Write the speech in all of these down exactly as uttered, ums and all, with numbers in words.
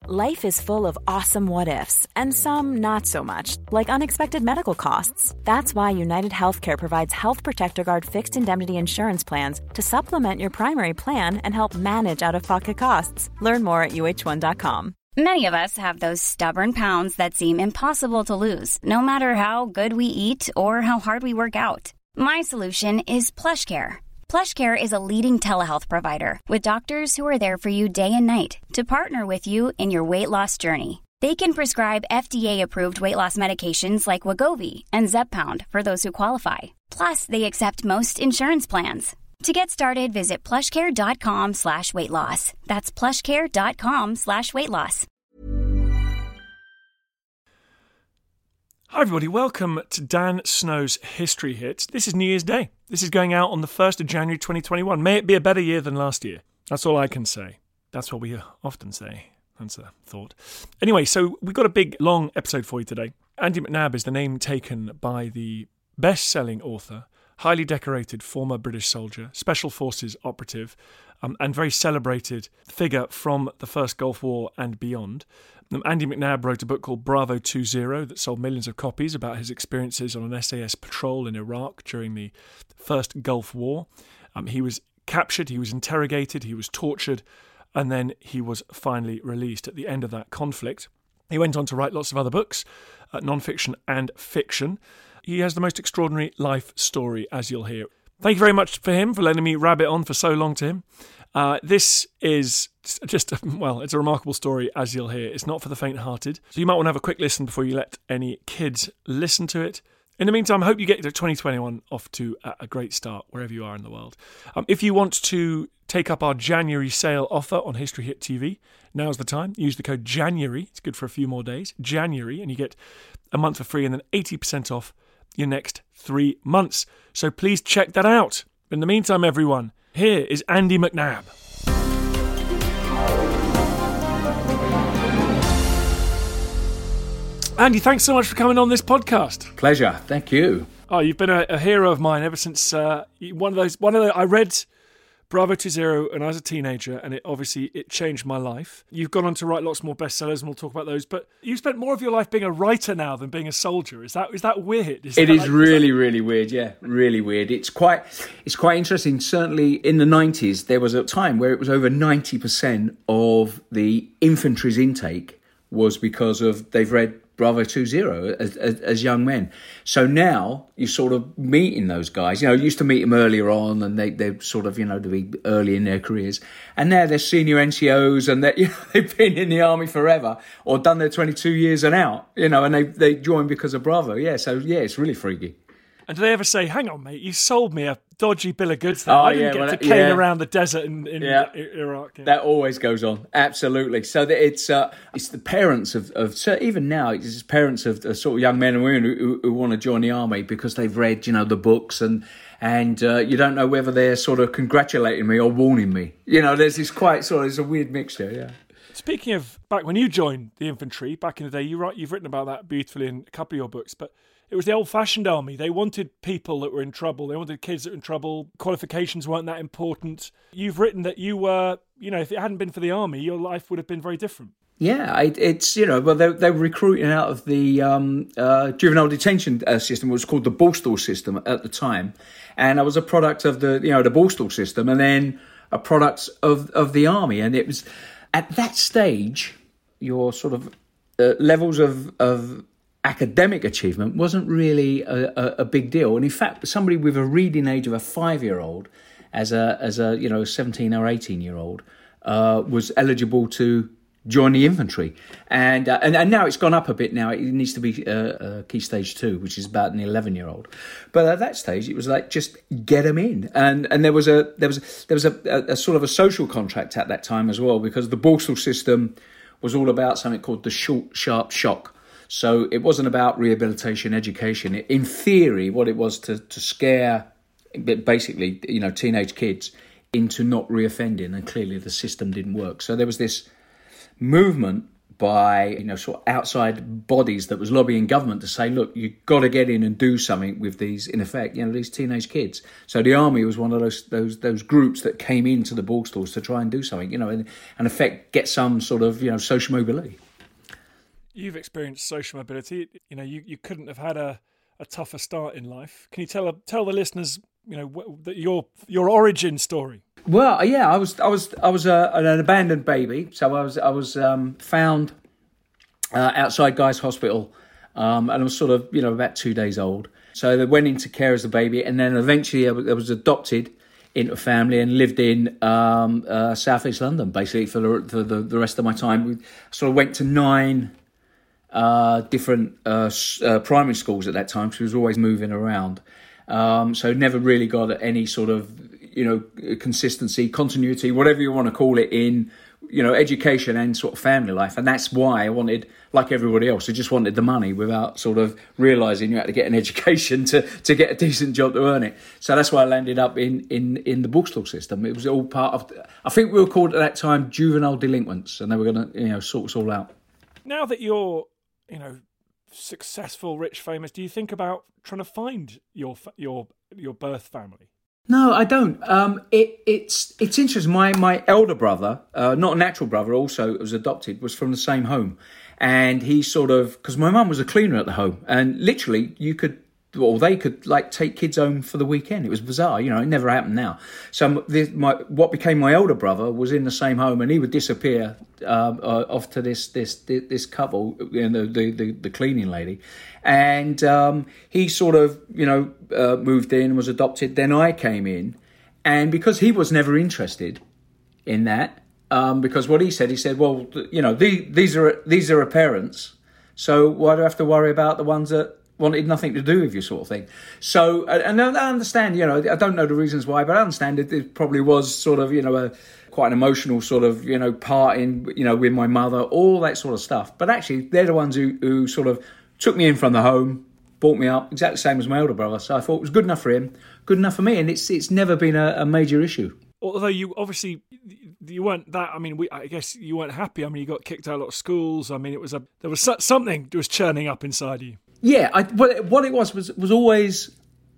Life is full of awesome what-ifs, and some not so much, like unexpected medical costs. That's why United Healthcare provides Health Protector Guard fixed indemnity insurance plans to supplement your primary plan and help manage out-of-pocket costs. Learn more at U H one dot com. Many of us have those stubborn pounds that seem impossible to lose, no matter how good we eat or how hard we work out. My solution is PlushCare. PlushCare is a leading telehealth provider with doctors who are there for you day and night to partner with you in your weight loss journey. They can prescribe F D A-approved weight loss medications like Wegovy and Zepbound for those who qualify. Plus, they accept most insurance plans. To get started, visit plushcare.com slash weight loss. That's plushcare.com slash weight loss. Hi everybody, welcome to Dan Snow's History Hits. This is New Year's Day. This is going out on the first of January twenty twenty-one. May it be a better year than last year. That's all I can say. That's what we often say. That's a thought. Anyway, so we've got a big, long episode for you today. Andy McNab is the name taken by the best-selling author, highly decorated former British soldier, Special Forces operative, um, and very celebrated figure from the First Gulf War and beyond. Um, Andy McNab wrote a book called Bravo two zero that sold millions of copies about his experiences on an S A S patrol in Iraq during the First Gulf War. Um, he was captured, he was interrogated, he was tortured, and then he was finally released at the end of that conflict. He went on to write lots of other books, uh, non-fiction and fiction. He has the most extraordinary life story, as you'll hear. Thank you very much for him, for letting me rabbit on for so long to him. Uh, this is just, well, it's a remarkable story, as you'll hear. It's not for the faint-hearted. So you might want to have a quick listen before you let any kids listen to it. In the meantime, I hope you get to twenty twenty-one off to a great start, wherever you are in the world. Um, if you want to take up our January sale offer on History Hit T V, now's the time. Use the code January. It's good for a few more days. January, and you get a month for free and then eighty percent off your next three months. So please check that out. In the meantime, everyone, here is Andy McNab. Andy, thanks so much for coming on this podcast. Pleasure. Thank you. Oh, you've been a, a hero of mine ever since uh, one of those. One of the, I read Bravo two zero when I was a teenager, and it obviously it changed my life. You've gone on to write lots more bestsellers, and we'll talk about those. But you spent more of your life being a writer now than being a soldier. Is that is that weird? Is it that is like, really, is that... really weird. Yeah, really weird. It's quite, it's quite interesting. Certainly, in the nineties, there was a time where it was over ninety percent of the infantry's intake was because of they've read Bravo two zero as, as, as young men. So now you sort of meeting those guys. You know, you used to meet them earlier on, and they they're sort of, you know, to be early in their careers. And now they're senior N C Os, and you know, they've been in the army forever or done their twenty-two years and out. You know, and they they joined because of Bravo. Yeah, so yeah, it's really freaky. And do they ever say, hang on, mate, you sold me a dodgy bill of goods there. Oh, I didn't yeah, get well, to cane yeah. around the desert in, in yeah. Iraq. Yeah. That always goes on. Absolutely. So that it's uh, it's the parents of, of so even now, it's parents of, of sort of young men and women who, who, who want to join the army because they've read, you know, the books, and and uh, you don't know whether they're sort of congratulating me or warning me. You know, there's this quite sort of, it's a weird mixture, yeah. Speaking of back when you joined the infantry, back in the day, you write, you've written about that beautifully in a couple of your books, but it was the old-fashioned army. They wanted people that were in trouble. They wanted kids that were in trouble. Qualifications weren't that important. You've written that you were, you know, if it hadn't been for the army, your life would have been very different. Yeah, it, it's, you know, well, they, they were recruiting out of the um, uh, juvenile detention uh, system, which was called the Borstal system at the time. And I was a product of the, you know, the Borstal system, and then a product of, of the army. And it was, at that stage, your sort of uh, levels of, of academic achievement wasn't really a, a, a big deal. And in fact, somebody with a reading age of a five-year-old, as a, as a you know, seventeen or eighteen-year-old, uh, was eligible to join the infantry. And, uh, and and now it's gone up a bit now. It needs to be uh, uh, key stage two, which is about an eleven-year-old. But at that stage, it was like, just get them in. And and there was a there was there was a, a, a sort of a social contract at that time as well, because the Borstal system was all about something called the short, sharp shock. So it wasn't about rehabilitation, education. In theory, what it was to, to scare, basically, you know, teenage kids into not reoffending, and clearly the system didn't work. So there was this movement by, you know, sort of outside bodies that was lobbying government to say, look, you've got to get in and do something with these, in effect, you know, these teenage kids. So the army was one of those those those groups that came into the bookstores to try and do something, you know, and in effect get some sort of, you know, social mobility. You've experienced social mobility. You know, you, you couldn't have had a, a tougher start in life. Can you tell tell the listeners, you know, that your your origin story? Well, yeah, I was I was I was a, an abandoned baby, so I was I was um, found uh, outside Guy's Hospital, um, and I was sort of, you know, about two days old. So they went into care as a baby, and then eventually I was, I was adopted into a family and lived in um, uh, South East London basically for the for the, the rest of my time. We sort of went to nine uh, different uh, uh, primary schools at that time, because we was always moving around. Um, so never really got any sort of, you know, consistency, continuity, whatever you want to call it, in, you know, education and sort of family life. And that's why I wanted, like everybody else, I just wanted the money without sort of realising you had to get an education to, to get a decent job to earn it. So that's why I landed up in, in, in the bookstall system. It was all part of, I think we were called at that time juvenile delinquents, and they were going to, you know, sort us all out. Now that you're, you know, successful, rich, famous, do you think about trying to find your your your birth family? No, I don't. Um, it, it's it's interesting. My my elder brother, uh, not a natural brother, also was adopted, was from the same home, and he sort of, because my mum was a cleaner at the home, and literally you could, or they could, like, take kids home for the weekend. It was bizarre, you know. It never happened now. So this, my what became my older brother was in the same home, and he would disappear um, uh, off to this this this couple, you know, the the, the cleaning lady, and um, he sort of, you know, uh, moved in, was adopted. Then I came in, and because he was never interested in that, um, because what he said, he said, well, you know, the, these are these are her parents, so why do I have to worry about the ones that wanted nothing to do with you, sort of thing. So, and I understand, you know, I don't know the reasons why, but I understand it, it probably was sort of, you know, a quite an emotional sort of, you know, part in, you know, with my mother, all that sort of stuff. But actually, they're the ones who, who sort of took me in from the home, brought me up, exactly the same as my older brother. So I thought it was good enough for him, good enough for me, and it's it's never been a, a major issue. Although you obviously, you weren't that, I mean, we, I guess you weren't happy. I mean, you got kicked out of a lot of schools. I mean, it was a, there was something that was churning up inside you. Yeah, I, what, what it was was was always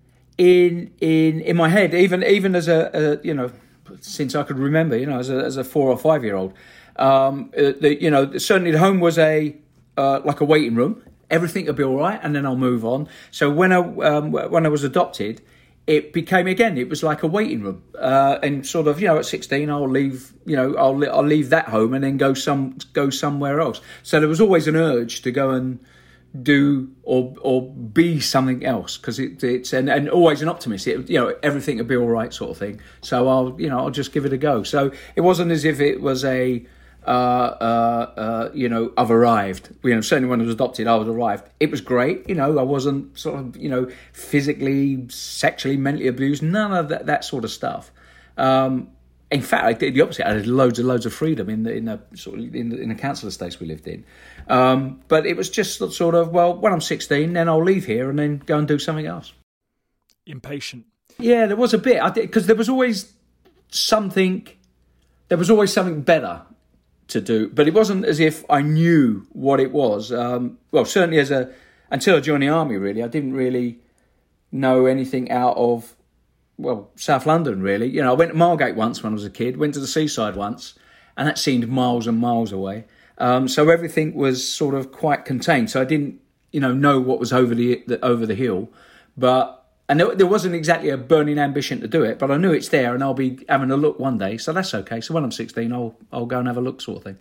in in in my head, even even as a, a you know, since I could remember, you know, as a as a four or five year old, um, the, you know, certainly the home was a uh, like a waiting room. Everything would be all right, and then I'll move on. So when I um, when I was adopted, it became, again, it was like a waiting room, uh, and sort of, you know, at sixteen, I'll leave, you know, I'll I'll leave that home and then go some go somewhere else. So there was always an urge to go and do or or be something else, because it, it's and, and always an optimist. It, you know, everything will be all right, sort of thing. So I'll you know I'll just give it a go. So it wasn't as if it was a uh, uh, uh, you know I've arrived. You know, certainly when I was adopted, I was arrived. It was great. You know, I wasn't sort of you know physically, sexually, mentally abused. None of that that sort of stuff. Um, In fact, I did the opposite. I had loads and loads of freedom in the in the sort of in the, in the council estates we lived in. Um, but it was just sort of, well, when I'm sixteen, then I'll leave here and then go and do something else. Impatient. Yeah, there was a bit. I did, because there was always something. There was always something better to do, but it wasn't as if I knew what it was. Um, well, certainly as a until I joined the army, really, I didn't really know anything out of. Well, South London, really. You know, I went to Margate once when I was a kid, went to the seaside once, and that seemed miles and miles away. Um, so everything was sort of quite contained. So I didn't, you know, know what was over the, the over the hill. But, and there, there wasn't exactly a burning ambition to do it, but I knew it's there and I'll be having a look one day. So that's okay. So when I'm sixteen, I'll I'll go and have a look, sort of thing.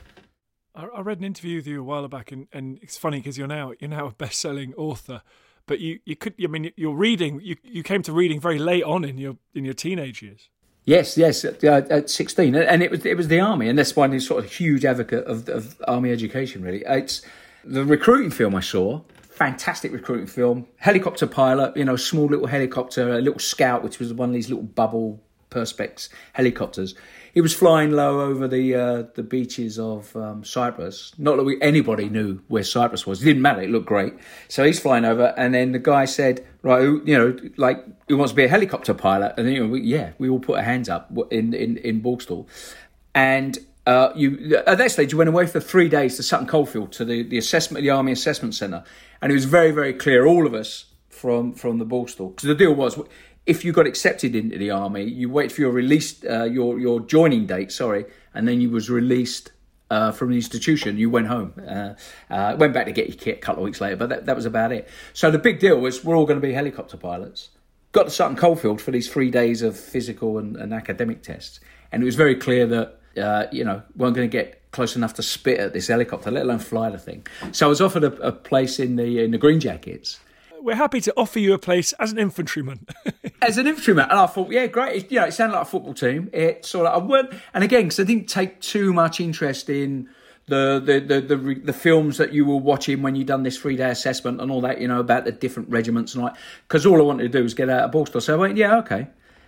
I, I read an interview with you a while back, and, and it's funny because you're now you're now a best-selling author. But you, you could, I mean, you're reading, you, you came to reading very late on in your in your teenage years. Yes, yes, at, uh, at sixteen. And it was it was the army, and that's why I'm sort of a huge advocate of, of army education, really. It's the recruiting film I saw, fantastic recruiting film, helicopter pilot, you know, small little helicopter, a little Scout, which was one of these little bubble Perspex helicopters. He was flying low over the uh, the beaches of um, Cyprus. Not that we, anybody knew where Cyprus was. It didn't matter. It looked great. So he's flying over, and then the guy said, "Right, who, you know, like, who wants to be a helicopter pilot?" And then, you know, we, yeah, we all put our hands up in in in Borstal, and uh, you at that stage you went away for three days to Sutton Coldfield to the, the assessment, the Army Assessment Centre, and it was very, very clear, all of us from from the Borstal, because the deal was, if you got accepted into the army, you wait for your release, uh, your your joining date, sorry, and then you was released uh, from the institution. You went home, uh, uh, went back to get your kit a couple of weeks later, but that, that was about it. So the big deal was, we're all going to be helicopter pilots. Got to Sutton Coldfield for these three days of physical and, and academic tests, and it was very clear that uh, you know we weren't going to get close enough to spit at this helicopter, let alone fly the thing. So I was offered a, a place in the in the Green Jackets. We're happy to offer you a place as an infantryman. As an infantryman. And I thought, yeah, great. It, you know, it sounded like a football team. It sort of, I weren't, and again, because I didn't take too much interest in the the, the the the films that you were watching when you done this three-day assessment and all that, you know, about the different regiments and all that, because all I wanted to do was get out of Borstal. So I went, yeah, okay.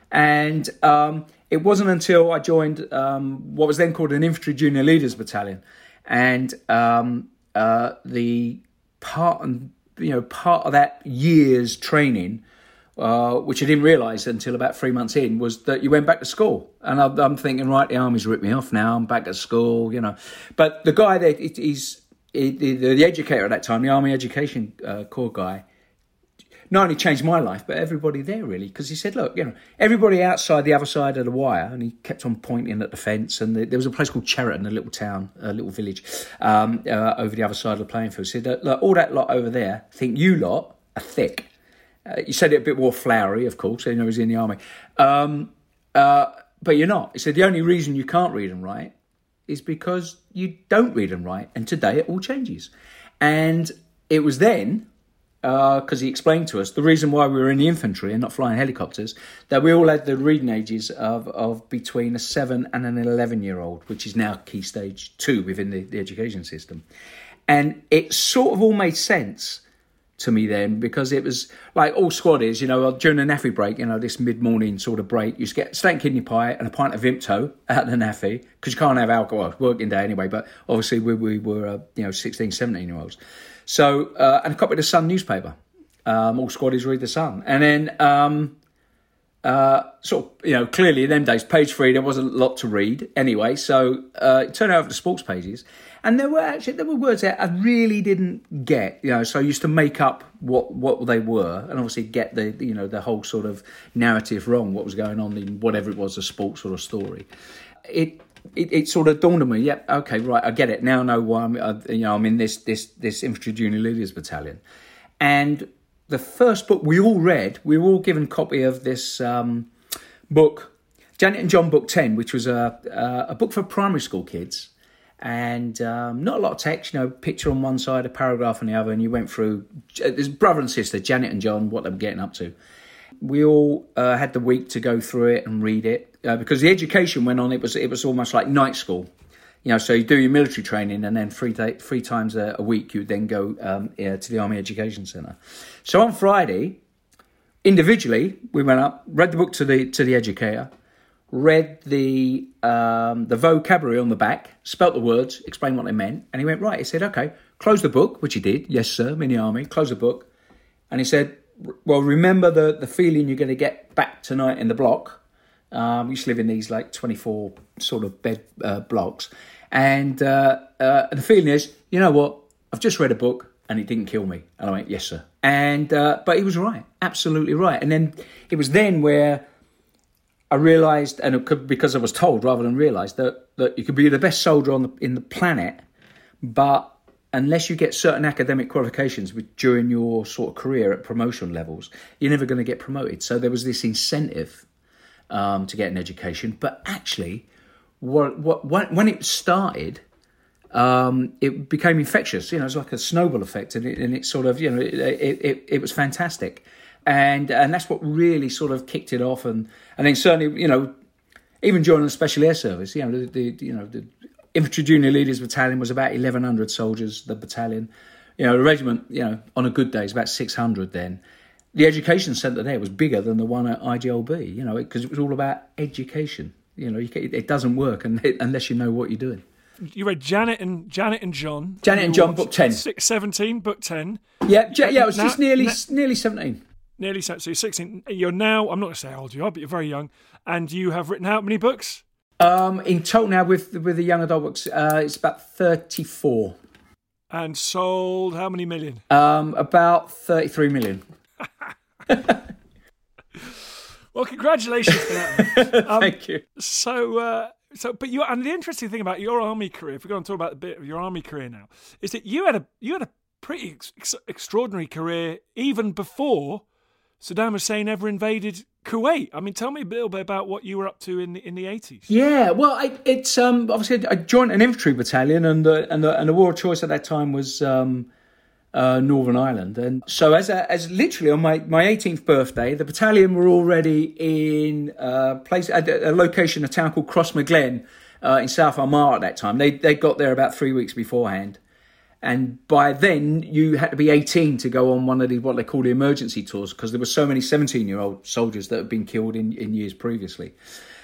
And um, it wasn't until I joined um, what was then called an Infantry Junior Leaders Battalion. And um, uh, the part and you know, part of that year's training, uh, which I didn't realise until about three months in, was that you went back to school. And I, I'm thinking, right, the army's ripped me off now. I'm back at school, you know. But the guy there, it, he's it, the, the educator at that time, the Army Education uh, Corps guy, not only changed my life, but everybody there, really. Because he said, look, you know, everybody outside the other side of the wire, and he kept on pointing at the fence, and the, there was a place called Cheriton, a little town, a little village, um, uh, over the other side of the playing field. He said, look, all that lot over there, think you lot are thick. Uh, he said it a bit more flowery, of course, you know, he was in the army. Um, uh, but you're not. He said, the only reason you can't read and write is because you don't read and write, and today it all changes. And it was then, because uh, he explained to us the reason why we were in the infantry and not flying helicopters, that we all had the reading ages of, of between a seven and an eleven year old, which is now key stage two within the, the education system. And it sort of all made sense to me then, because it was like all squaddies, you know, during the naffy break, you know, this mid-morning sort of break, you used to get steak kidney pie and a pint of Vimto out of the naffy, because you can't have alcohol, working day anyway, but obviously we, we were, uh, you know, sixteen, seventeen year olds. So, uh, and a copy of the Sun newspaper. Um, all squaddies read the Sun. And then, um, uh, sort of, you know, clearly in them days, page three, there wasn't a lot to read anyway. So, uh, it turned over to sports pages. And there were actually, there were words that I really didn't get, you know, so I used to make up what, what they were, and obviously get the, you know, the whole sort of narrative wrong, what was going on in whatever it was, a sports sort of story. It, It, it sort of dawned on me. Yep, yeah, okay, right, I get it now. I know why I'm, uh, you know, I'm in this this this Infantry Junior Leaders Battalion. And the first book we all read, we were all given a copy of this um, book, Janet and John Book ten, which was a a, a book for primary school kids, and um, not a lot of text. You know, picture on one side, a paragraph on the other, and you went through. There's brother and sister, Janet and John, what they were getting up to. We all uh, had the week to go through it and read it. Uh, because the education went on, it was it was almost like night school, you know. So you do your military training, and then three day, three times a, a week you would then go um, yeah, to the Army Education Centre. So on Friday, individually, we went up, read the book to the to the educator, read the um, the vocabulary on the back, spelt the words, explained what they meant, and he went, right. He said, okay, close the book, which he did. Yes, sir. I'm in the army. Close the book, and he said, well, remember the the feeling you're going to get back tonight in the block. Um, we used to live in these like twenty-four sort of bed uh, blocks. And uh, uh, the feeling is, you know what? I've just read a book and it didn't kill me. And I went, yes, sir. And uh, but he was right. Absolutely right. And then it was then where I realised, and it could, because I was told rather than realised, that, that you could be the best soldier on the, in the planet, but unless you get certain academic qualifications with, during your sort of career at promotion levels, you're never going to get promoted. So there was this incentive Um, to get an education, but actually, what, what, when it started, um, it became infectious. You know, it was like a snowball effect, and it, and it sort of, you know, it, it, it, it was fantastic, and and that's what really sort of kicked it off. And, and then certainly, you know, even joining the Special Air Service, you know, the, the you know the Infantry Junior Leaders Battalion was about eleven hundred soldiers. The battalion, you know, the regiment, you know, on a good day is about six hundred then. The education centre there was bigger than the one at I G L B, you know, because it was all about education. You know, you can, it doesn't work unless you know what you're doing. You read Janet and Janet and John. Janet and John, book ten. Six, seventeen, book ten. Yeah, yeah, yeah. It was now, just nearly, now, nearly seventeen. Nearly seventeen. So you're sixteen. You're now. I'm not going to say how old you are, but you're very young, and you have written how many books? Um, in total now with with the young adult books, uh, it's about thirty-four. And sold how many million? Um, about thirty-three million. Well, congratulations for that. Um, Thank you. So, uh, so, but you and the interesting thing about your army career, if we're going to talk about a bit of your army career now, is that you had a you had a pretty ex- extraordinary career even before Saddam Hussein ever invaded Kuwait. I mean, tell me a little bit about what you were up to in the in the eighties. Yeah, well, I, it's um, obviously I joined an infantry battalion, and the and the and the war of choice at that time was um, uh, Northern Ireland, and so as a, as literally on my, my eighteenth birthday, the battalion were already in a place at a location, a town called Crossmaglen uh, in South Armagh at that time. They they got there about three weeks beforehand. And by then, you had to be eighteen to go on one of the what they call the emergency tours, because there were so many seventeen-year-old soldiers that had been killed in, in years previously.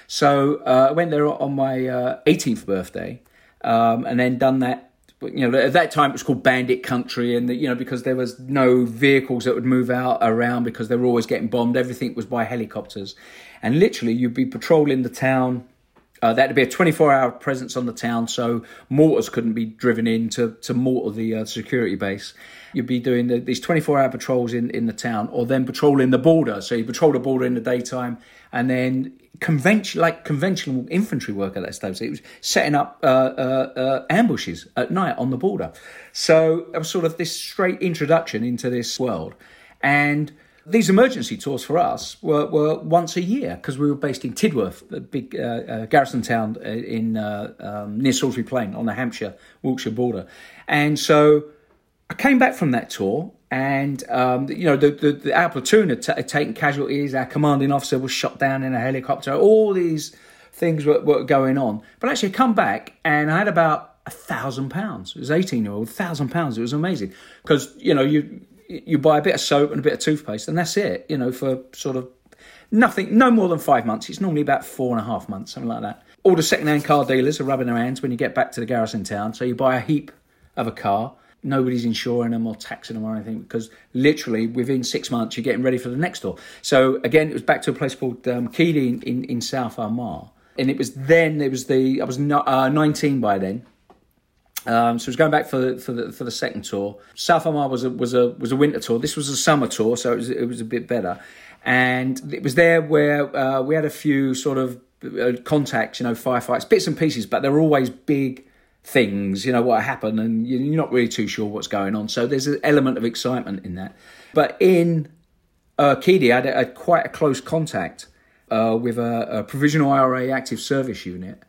So uh, I went there on my uh, eighteenth birthday, um, and then done that. You know, at that time it was called Bandit Country, and the, you know, because there was no vehicles that would move out around because they were always getting bombed. Everything was by helicopters, and literally you'd be patrolling the town. Uh, that would be a twenty-four hour presence on the town, so mortars couldn't be driven in to, to mortar the uh, security base. You'd be doing the, these twenty-four hour patrols in, in the town, or then patrolling the border. So you patrol the border in the daytime, and then convention like conventional infantry work at that stage. So it was setting up uh, uh, uh, ambushes at night on the border. So it was sort of this straight introduction into this world. And these emergency tours for us were, were once a year, because we were based in Tidworth, a big uh, uh, garrison town in uh, um, near Salisbury Plain on the Hampshire-Wiltshire border. And so I came back from that tour, and um, you know, the, the, the, our platoon had, t- had taken casualties. Our commanding officer was shot down in a helicopter. All these things were, were going on. But actually, I come back and I had about a thousand pounds. It was eighteen-year-old, a thousand pounds. It was amazing, because you know you. You buy a bit of soap and a bit of toothpaste, and that's it, you know, for sort of nothing, no more than five months. It's normally about four and a half months, something like that. All the second-hand car dealers are rubbing their hands when you get back to the garrison town. So you buy a heap of a car. Nobody's insuring them or taxing them or anything, because literally within six months, you're getting ready for the next tour. So again, it was back to a place called um, Keady in, in, in South Armagh. And it was then, it was the, I was no, uh, nineteen by then. Um, so I was going back for the, for the for the second tour. South Armagh was a was a was a winter tour. This was a summer tour, so it was it was a bit better. And it was there where uh, we had a few sort of uh, contacts, you know, firefights, bits and pieces, but they're always big things, you know, what happened, and you're not really too sure what's going on. So there's an element of excitement in that. But in uh, Keady, I had, a, had quite a close contact uh, with a, a provisional I R A active service unit.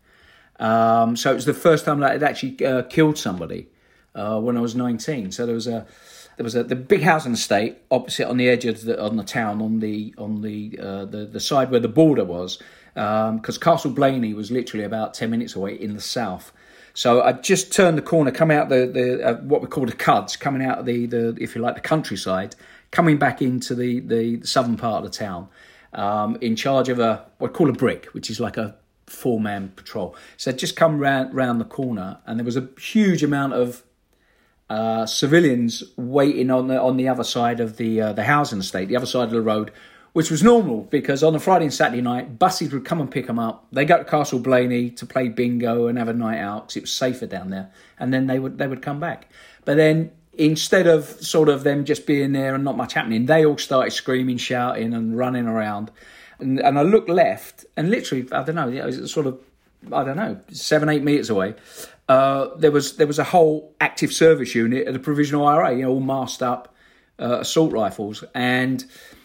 Um, so it was the first time that I'd actually uh, killed somebody uh, when I was nineteen. So there was a there was a the big housing estate opposite on the edge of the on the town on the on the uh, the, the side where the border was, because um, Castle Blaney was literally about ten minutes away in the south. So I just turned the corner, come out the the uh, what we call the Cuds, coming out of the, the if you like the countryside, coming back into the the southern part of the town, um, in charge of a what we call a brick, which is like a four-man patrol. So I'd just come round, round the corner, and there was a huge amount of uh, civilians waiting on the on the other side of the uh, the housing estate, the other side of the road, which was normal, because on a Friday and Saturday night, buses would come and pick them up. They go to Castle Blaney to play bingo and have a night out, because it was safer down there, and then they would they would come back. But then instead of sort of them just being there and not much happening, they all started screaming, shouting, and running around. And, and I looked left, and literally, I don't know, it was sort of, I don't know, seven, eight metres away. Uh, there was there was a whole active service unit at the provisional I R A, you know, all masked up, uh, assault rifles. And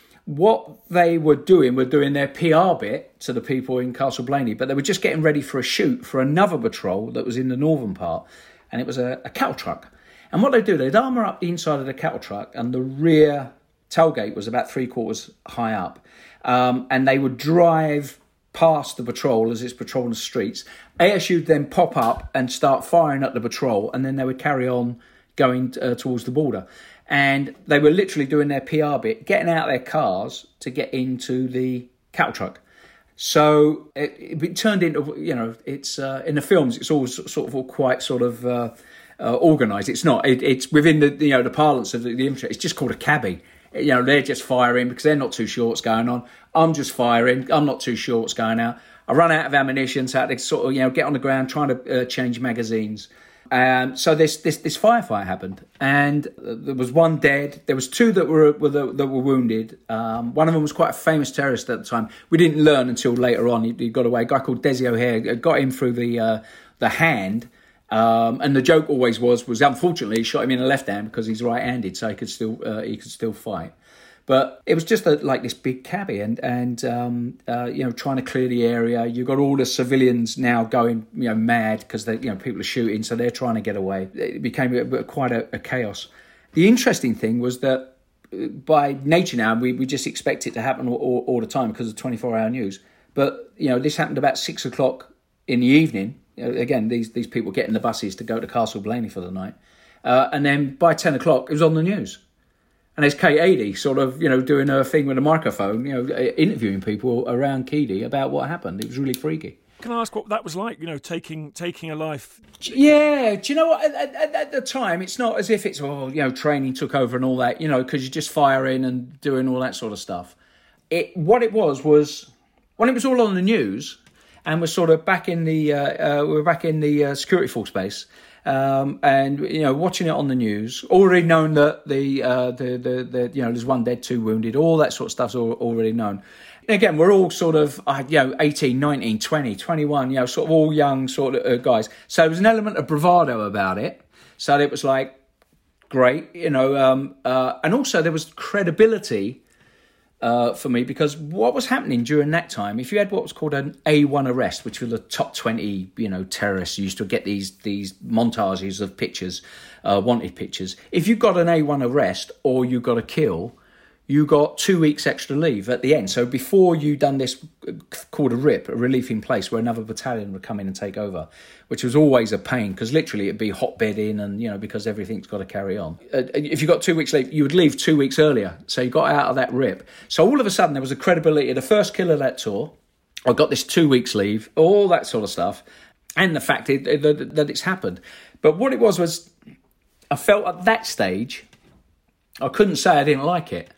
what they were doing were doing their P R bit to the people in Castle Blaney, but they were just getting ready for a shoot for another patrol that was in the northern part, and it was a, a cattle truck. And what they do, they'd armour up the inside of the cattle truck, and the rear tailgate was about three quarters high up. Um, and they would drive past the patrol as it's patrolling the streets. A S U would then pop up and start firing at the patrol, and then they would carry on going uh, towards the border. And they were literally doing their P R bit, getting out of their cars to get into the cattle truck. So it, it turned into, you know, it's uh, in the films, it's all sort of all quite sort of uh, uh, organised. It's not. It, it's within the, you know, the parlance of the, the infantry. It's just called a cabbie. You know, they're just firing because they're not too sure what's going on. I'm just firing. I'm not too sure what's going on. I run out of ammunition, so I had to sort of, you know, get on the ground, trying to uh, change magazines. Um, so this this this firefight happened, and there was one dead. There was two that were, were that, that were wounded. Um, one of them was quite a famous terrorist at the time. We didn't learn until later on. He, he got away. A guy called Desi O'Hare got him through the uh, the hand. Um, and the joke always was was unfortunately he shot him in the left hand because he's right-handed, so he could still uh, he could still fight. But it was just a, like this big cabbie, and and um, uh, you know, trying to clear the area. You got all the civilians now going, you know, mad because they, you know, people are shooting, so they're trying to get away. It became a, a, quite a, a chaos. The interesting thing was that by nature now we, we just expect it to happen all, all, all the time because of twenty-four hour news. But you know, this happened about six o'clock in the evening. You know, again, these these people getting the buses to go to Castle Blaney for the night, uh, and then by ten o'clock it was on the news. And there's Kate Adie sort of, you know, doing her thing with a microphone, you know, interviewing people around Keady about what happened. It was really freaky. Can I ask what that was like, you know, taking taking a life? Yeah, do you know what? At, at, at the time, it's not as if it's, oh, you know, training took over and all that, you know, because you're just firing and doing all that sort of stuff. It What it was, was when it was all on the news and we're sort of back in the, uh, uh, we're back in the uh, security force base, Um, and you know, watching it on the news, already known that the, uh, the the the you know, there's one dead, two wounded, all that sort of stuff's all, already known. And again, we're all sort of uh, you know, eighteen, nineteen, twenty, twenty-one, you know, sort of all young sort of uh, guys. So there was an element of bravado about it. So it was like great, you know, um, uh, and also there was credibility. Uh, for me, because what was happening during that time, if you had what was called an A one arrest, which were the top twenty, you know, terrorists used to get these these montages of pictures, uh, wanted pictures. If you got an A one arrest or you got a kill, you got two weeks extra leave at the end. So before you done this called a R I P, a relief in place, where another battalion would come in and take over, which was always a pain because literally it'd be hotbedding and, you know, because everything's got to carry on. Uh, if you got two weeks leave, you would leave two weeks earlier. So you got out of that R I P. So all of a sudden there was a credibility. The first kill of that tour, I got this two weeks leave, all that sort of stuff, and the fact it, that, that it's happened. But what it was was I felt at that stage, I couldn't say I didn't like it.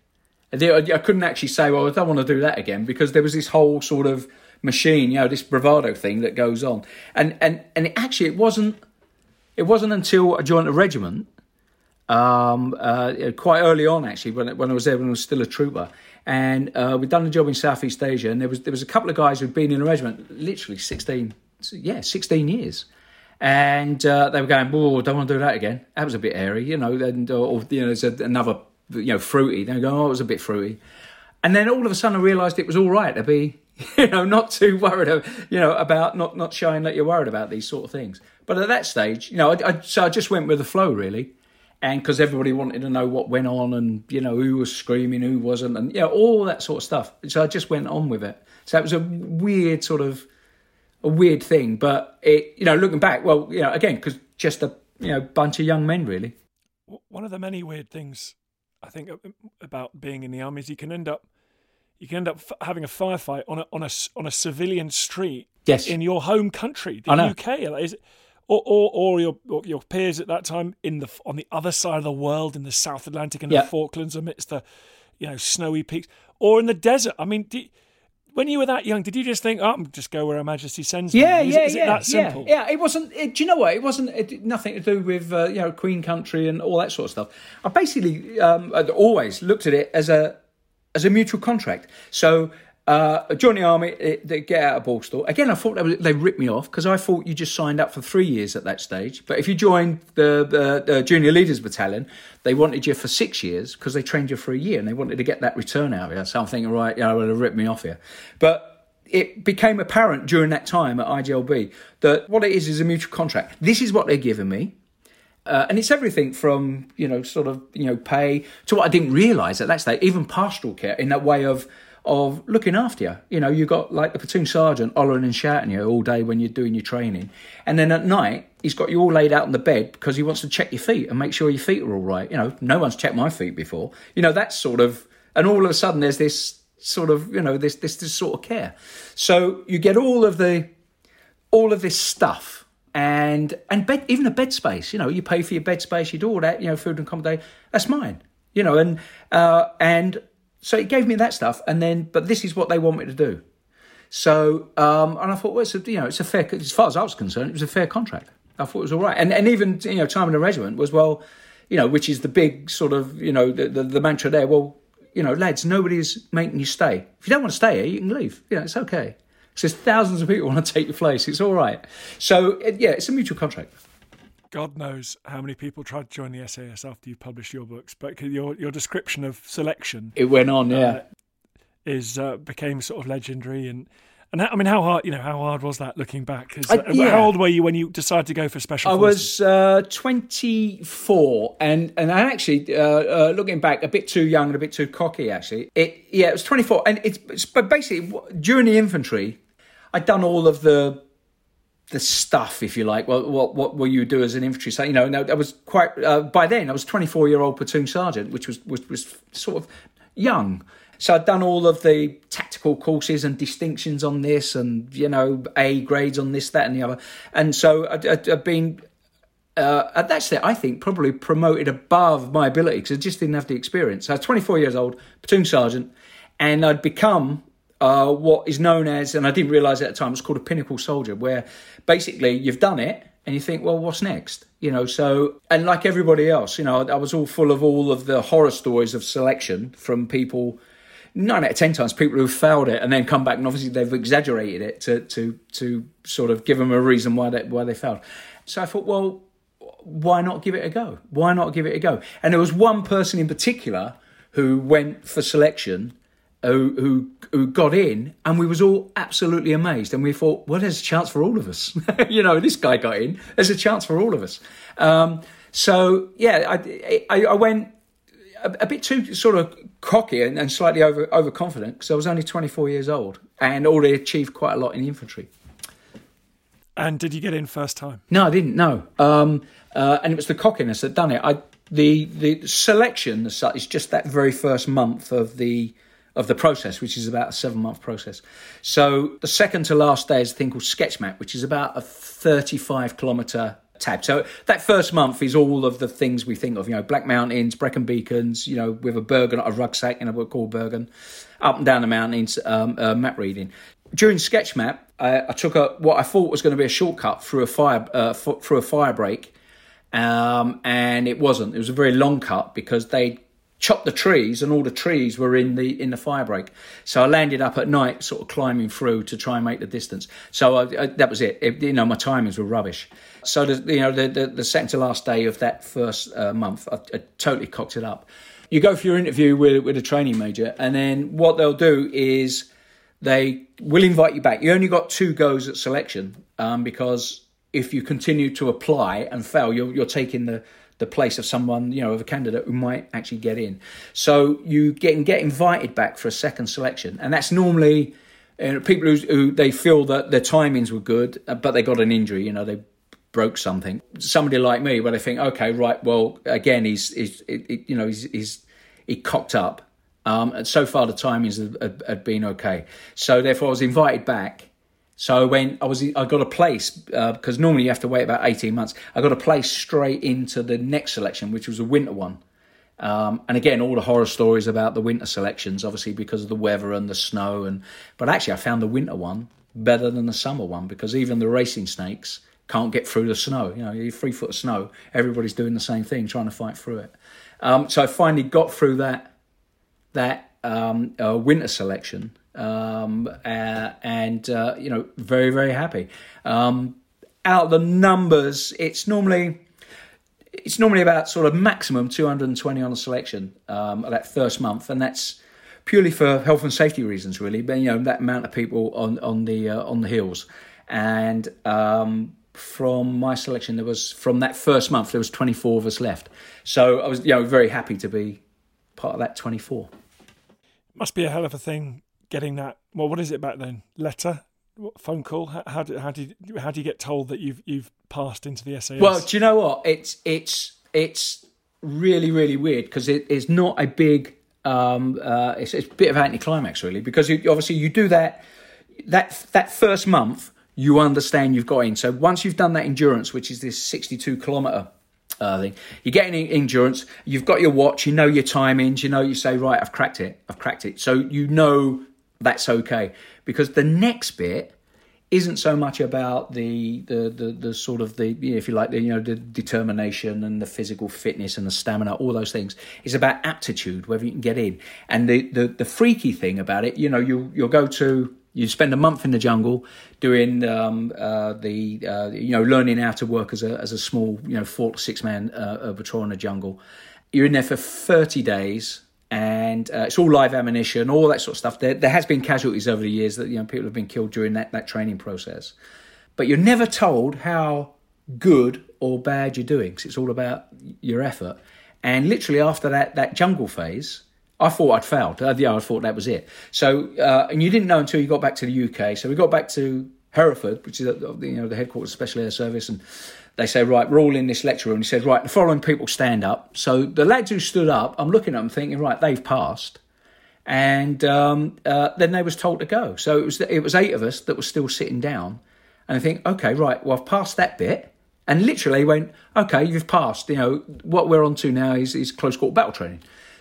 I couldn't actually say, well, I don't want to do that again, because there was this whole sort of machine, you know, this bravado thing that goes on. And and and it actually, it wasn't it wasn't until I joined a regiment, um, uh, quite early on, actually, when, when I was there, when I was still a trooper. And uh, we'd done a job in Southeast Asia, and there was there was a couple of guys who'd been in the regiment literally sixteen, yeah, sixteen years. And uh, they were going, oh, don't want to do that again. That was a bit airy, you know, and or, you know, there's a, another, you know, fruity. They go, oh, it was a bit fruity. And then all of a sudden I realised it was all right to be, you know, not too worried, you know, about not, not showing that you're worried about these sort of things. But at that stage, you know, I, I, so I just went with the flow, really. And because everybody wanted to know what went on and, you know, who was screaming, who wasn't, and, you know, all that sort of stuff. So I just went on with it. So it was a weird sort of, a weird thing. But, it, you know, looking back, well, you know, again, because just a, you know, bunch of young men, really. One of the many weird things I think about being in the army is you can end up, you can end up having a firefight on a on a on a civilian street, yes, in your home country, the I know. U K. Like, is it, or, or or your or your peers at that time in the on the other side of the world, in the South Atlantic and yeah. the Falklands, amidst the, you know, snowy peaks, or in the desert. I mean, do, when you were that young, did you just think, oh, I'm just go where Her Majesty sends me? Yeah, is, yeah, is yeah, it that simple? yeah, yeah. It wasn't. It, do you know what? It wasn't. It did nothing to do with uh, you know, Queen Country and all that sort of stuff. I basically um, I'd always looked at it as a as a mutual contract. So uh, join the army, it, they get out of Borstal. Again, I thought they, would, they ripped me off because I thought you just signed up for three years at that stage. But if you joined the, the, the Junior Leaders Battalion, they wanted you for six years because they trained you for a year and they wanted to get that return out of you. So I'm thinking, right, you know, well, they ripped me off here. But it became apparent during that time at I G L B that what it is is a mutual contract. This is what they're giving me. Uh, and it's everything from, you know, sort of, you know, pay to what I didn't realise at that stage, even pastoral care in that way of of looking after you. You know, you got like the platoon sergeant hollering and shouting you all day when you're doing your training. And then at night, he's got you all laid out on the bed because he wants to check your feet and make sure your feet are all right. You know, no one's checked my feet before. You know, that's sort of, and all of a sudden there's this sort of, you know, this this this sort of care. So you get all of the, all of this stuff and, and bed, even a bed space, you know, you pay for your bed space, you do all that, you know, food and accommodation, that's mine, you know, and, uh, and, so it gave me that stuff, and then, but this is what they want me to do. So, um, and I thought, well, it's a, you know, it's a fair, as far as I was concerned, it was a fair contract. I thought it was all right. And and even, you know, time in the regiment was, well, you know, which is the big sort of, you know, the, the, the mantra there. Well, you know, lads, nobody's making you stay. If you don't want to stay here, you can leave. You know, it's okay. Because there's thousands of people want to take your place. It's all right. So, it, yeah, it's a mutual contract. God knows how many people tried to join the S A S after you published your books, but your your description of selection, it went on, yeah, uh, is uh, became sort of legendary. And and I mean, how hard you know how hard was that looking back? 'Cause, uh, yeah. How old were you when you decided to go for special I forces? was uh, twenty-four, and and I actually uh, uh, looking back, a bit too young and a bit too cocky. Actually, it yeah, it was twenty-four, and it's, it's but basically during the infantry, I'd done all of the. the stuff, if you like. Well, what what will you do as an infantry? So, you know, no, I was quite, uh, by then I was twenty-four-year-old platoon sergeant, which was, was was sort of young. So I'd done all of the tactical courses and distinctions on this and, you know, A grades on this, that and the other. And so I'd, I'd, I'd been, uh, at that stage, I think, probably promoted above my ability because I just didn't have the experience. So I was twenty-four years old, platoon sergeant, and I'd become Uh, what is known as, and I didn't realise at the time, it's called a pinnacle soldier, where basically you've done it and you think, well, what's next? You know, so, and like everybody else, you know, I was all full of all of the horror stories of selection from people, nine out of ten times, people who failed it and then come back and obviously they've exaggerated it to to to sort of give them a reason why they, why they failed. So I thought, well, why not give it a go? Why not give it a go? And there was one person in particular who went for selection Who, who who got in, and we was all absolutely amazed, and we thought, well, there's a chance for all of us. You know, this guy got in, there's a chance for all of us. Um, so yeah, I, I, I went a, a bit too sort of cocky and, and slightly over overconfident because I was only twenty-four years old and already achieved quite a lot in the infantry. And did you get in first time? No, I didn't. No, um, uh, and it was the cockiness that done it. I the the selection as such is just that very first month of the. of the process, which is about a seven-month process. So the second to last day is a thing called Sketchmap, which is about a thirty-five kilometre tab. So that first month is all of the things we think of, you know, Black Mountains, Brecon Beacons, you know, with a Bergen, a rucksack in a book called Bergen, up and down the mountains, um, uh, map reading. During Sketchmap, I, I took a what I thought was going to be a shortcut through a fire uh, f- through a fire break, um, and it wasn't. It was a very long cut because they chopped the trees and all the trees were in the in the fire break. So I landed up at night sort of climbing through to try and make the distance. So I, I, that was it. it. You know, my timings were rubbish. So, the, you know, the, the, the second to last day of that first uh, month, I, I totally cocked it up. You go for your interview with, with a training major, and then what they'll do is they will invite you back. You only got two goes at selection um, because if you continue to apply and fail, you're, you're taking the the place of someone, you know, of a candidate who might actually get in. So you get get invited back for a second selection. And that's normally uh, people who, who they feel that their timings were good, but they got an injury, you know, they broke something. Somebody like me, where they think, okay, right, well, again, he's, he's it, it, you know, he's, he's he cocked up. Um, and so far the timings have, have, have been okay. So therefore I was invited back. So when I was, I got a place uh, because normally you have to wait about eighteen months. I got a place straight into the next selection, which was a winter one. Um, and again, all the horror stories about the winter selections, obviously because of the weather and the snow. And but actually, I found the winter one better than the summer one because even the racing snakes can't get through the snow. You know, you're three foot of snow. Everybody's doing the same thing, trying to fight through it. Um, so I finally got through that that um, uh, winter selection. Um, uh, and, uh, you know, very, very happy. Um, out of the numbers, it's normally, it's normally about sort of maximum two hundred twenty on a selection, um, that first month. And that's purely for health and safety reasons, really. But, you know, that amount of people on, on the, uh, on the hills. And, um, from my selection, there was, from that first month, there was twenty-four of us left. So I was, you know, very happy to be part of that twenty-four. Must be a hell of a thing. Getting that, well, what is it back then? Letter, what, phone call? How, how do how do you, how do you get told that you've you've passed into the S A S? Well, do you know what? It's it's it's really really weird because it is not a big. Um, uh, it's, it's a bit of anticlimax really because you, obviously you do that that that first month you understand you've got in. So once you've done that endurance, which is this sixty-two kilometre uh, thing, you get in endurance. You've got your watch. You know your timings. You know you say right, I've cracked it. I've cracked it. So you know. that's okay. Because the next bit isn't so much about the the the, the sort of the, you know, if you like, the, you know, the determination and the physical fitness and the stamina, all those things. It's about aptitude, whether you can get in. And the the, the freaky thing about it, you know, you you'll go to, you spend a month in the jungle doing um, uh, the uh, you know, learning how to work as a as a small, you know, four to six man uh, patrol in the jungle. You're in there for thirty days. And uh, it's all live ammunition, all that sort of stuff. There, there has been casualties over the years that, you know, people have been killed during that, that training process. But you're never told how good or bad you're doing, because it's all about your effort. And literally after that that jungle phase, I thought I'd failed. Uh, yeah, I thought that was it. So, uh, and you didn't know until you got back to the U K. So we got back to Hereford, which is, you know, the headquarters of Special Air Service, and they say, right, we're all in this lecture room. He said, right, the following people stand up. So the lads who stood up, I'm looking at them thinking, right, they've passed. And um, uh, then they was told to go. So it was it was eight of us that were still sitting down. And I think, okay, right, well, I've passed that bit. And literally went, okay, you've passed. You know, what we're on to now is, is close quarter battle training.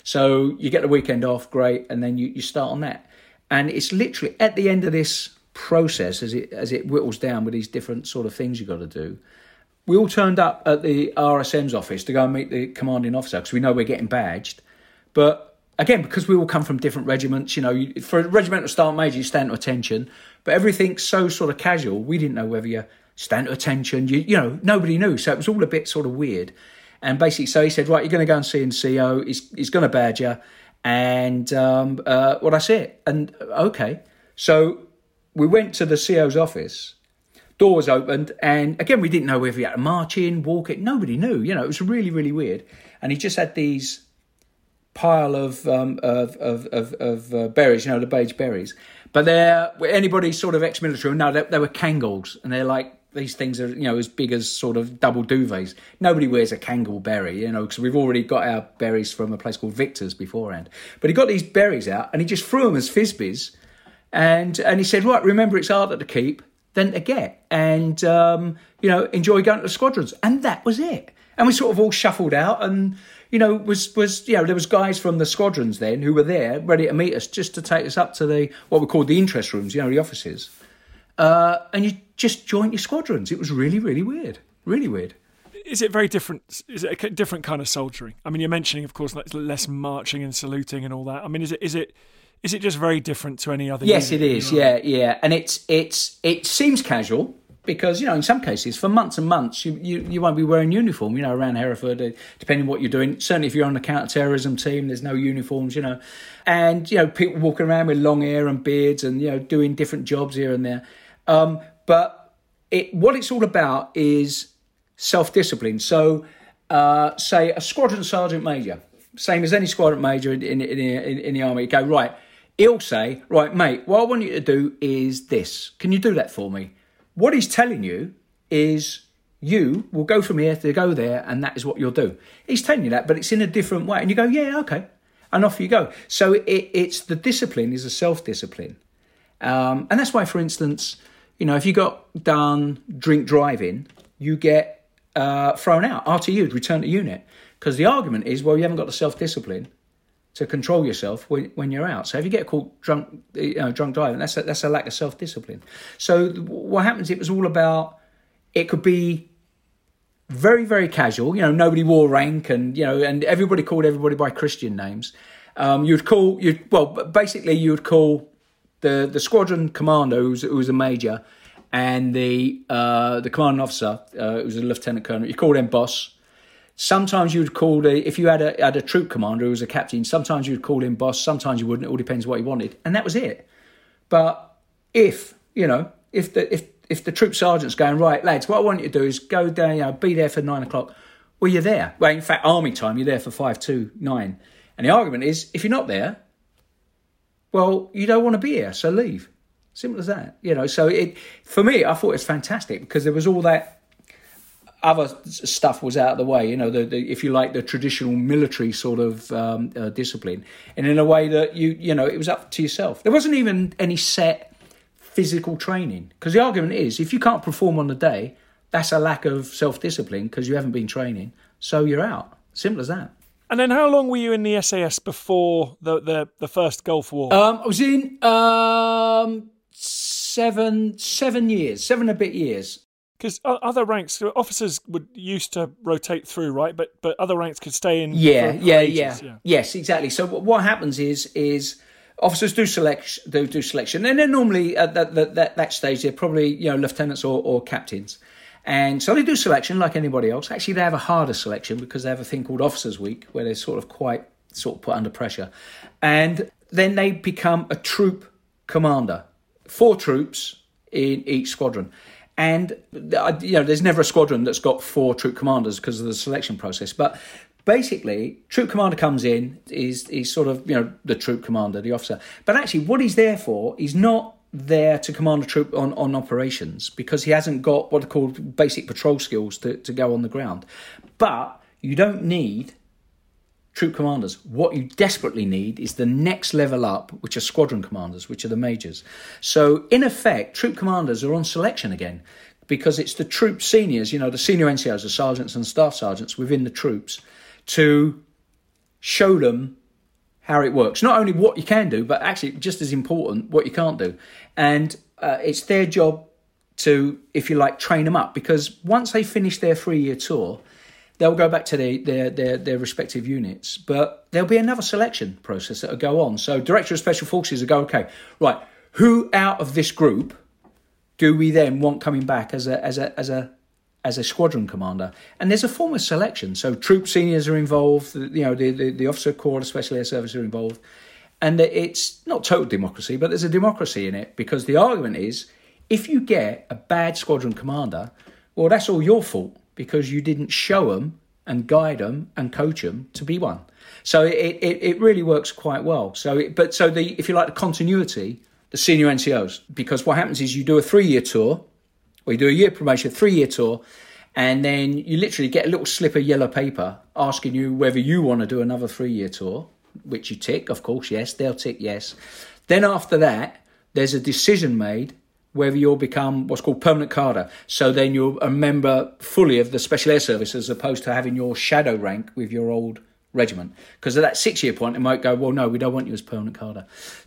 So you get the weekend off, great, and then you, you start on that. And it's literally at the end of this process, as it as it whittles down with these different sort of things you've got to do, we all turned up at the R S M's office to go and meet the commanding officer, because we know we're getting badged. But again, because we all come from different regiments, you know, you, for a regimental sergeant major, you stand to attention. But everything's so sort of casual, we didn't know whether you stand to attention. You, you know, nobody knew. So it was all a bit sort of weird. And basically, so he said, right, you're going to go and see N C O. He's, he's going to badge you. And, um, uh, well, that's it. And, okay. So we went to the C O's office. Door was opened, and again, we didn't know whether we had to march in, walk it. Nobody knew. You know, it was really, really weird. And he just had these pile of um, of of of, of uh, berries, you know, the beige berries. But they're, anybody sort of ex-military, no, they, they were Kangals, and they're like, these things are, you know, as big as sort of double duvets. Nobody wears a Kangal berry, you know, because we've already got our berries from a place called Victor's beforehand. But he got these berries out, and he just threw them as Frisbees, and and he said, right, remember, it's harder to keep than to get, and um, you know, enjoy going to the squadrons. And that was it. And we sort of all shuffled out, and you know, was was you know, there was guys from the squadrons then who were there ready to meet us, just to take us up to the what we called the interest rooms, you know, the offices. Uh, and you just joined your squadrons. It was really, really weird, really weird. Is it very different? Is it a different kind of soldiering? I mean, you're mentioning, of course, like less marching and saluting and all that. I mean, is it is it is it just very different to any other? Yes, it unit? is. Yeah, yeah, and it's it's it seems casual, because, you know, in some cases, for months and months, you, you, you won't be wearing uniform, you know, around Hereford, uh, depending on what you're doing. Certainly if you're on the counter-terrorism team, there's no uniforms, you know. And, you know, people walking around with long hair and beards and, you know, doing different jobs here and there. Um, but it, what it's all about is self-discipline. So, uh, say, a squadron sergeant major, same as any squadron major in, in, in, in, in the army, you go, right, he'll say, right, mate, what I want you to do is this. Can you do that for me? What he's telling you is you will go from here to go there, and that is what you'll do. He's telling you that, but it's in a different way. And you go, yeah, okay. And off you go. So it, it's the discipline is a self-discipline. Um, and that's why, for instance, you know, if you got done drink driving, you get uh, thrown out, R T U'd, return to unit. Because the argument is, well, you haven't got the self-discipline to control yourself when, when you're out. So if you get caught drunk, you know, drunk driving, that's a, that's a lack of self-discipline. So what happens, it was all about, it could be very, very casual. You know, nobody wore rank, and, you know, and everybody called everybody by Christian names. Um, you'd call, you'd, well, basically you would call the, the squadron commander, who was, who was a major, and the uh, the commanding officer, uh, who was a lieutenant colonel, you called them boss. Sometimes you would call the, if you had a had a troop commander who was a captain, sometimes you would call him boss, sometimes you wouldn't. It all depends what he wanted, and that was it. But if you know, if the if if the troop sergeant's going, right, lads, what I want you to do is go down, you know, be there for nine o'clock. Well, you're there. Well, in fact, army time, you're there for five to nine. And the argument is, if you're not there, well, you don't want to be here, so leave. Simple as that. You know. So it for me, I thought it was fantastic, because there was all that other stuff was out of the way, you know, the, the, if you like, the traditional military sort of um, uh, discipline. And in a way that, you you know, it was up to yourself. There wasn't even any set physical training. Because the argument is, if you can't perform on the day, that's a lack of self-discipline, because you haven't been training. So you're out. Simple as that. And then how long were you in the S A S before the, the, the first Gulf War? Um, I was in um, seven seven years, seven and a bit years. Because other ranks, officers would used to rotate through, right? But but other ranks could stay in. Yeah, for, for yeah, ages. yeah, yeah. Yes, exactly. So what happens is is officers do select do, do selection, and then normally at that, that that that stage they're probably you know lieutenants or, or captains, and so they do selection like anybody else. Actually, they have a harder selection because they have a thing called Officers Week where they're sort of quite sort of put under pressure, and then they become a troop commander, four troops in each squadron. And, you know, there's never a squadron that's got four troop commanders because of the selection process. But basically, troop commander comes in, is is sort of, you know, the troop commander, the officer. But actually, what he's there for is not there to command a troop on, on operations because he hasn't got what are called basic patrol skills to, to go on the ground. But you don't need troop commanders. What you desperately need is the next level up, which are squadron commanders, which are the majors. So in effect, troop commanders are on selection again because it's the troop seniors, you know, the senior N C Os, the sergeants and staff sergeants within the troops to show them how it works. Not only what you can do, but actually just as important, what you can't do. And uh, it's their job to, if you like, train them up because once they finish their three-year tour, they'll go back to their, their their their respective units, but there'll be another selection process that will go on. So Director of Special Forces will go, okay, right, who out of this group do we then want coming back as a as a as a as a squadron commander? And there's a form of selection. So troop seniors are involved, you know, the the, the officer corps, the Special Air Service are involved, and it's not total democracy, but there's a democracy in it because the argument is if you get a bad squadron commander, well, that's all your fault, because you didn't show them and guide them and coach them to be one. So it it, it really works quite well. So, it, but so the if you like the continuity, the senior N C Os, because what happens is you do a three-year tour, or you do a year probation, three-year tour, and then you literally get a little slip of yellow paper asking you whether you want to do another three-year tour, which you tick, of course, yes, they'll tick yes. Then after that, there's a decision made whether you'll become what's called permanent cadre. So then you're a member fully of the Special Air Service as opposed to having your shadow rank with your old regiment. Because at that six-year point, it might go, well, no, we don't want you as permanent cadre.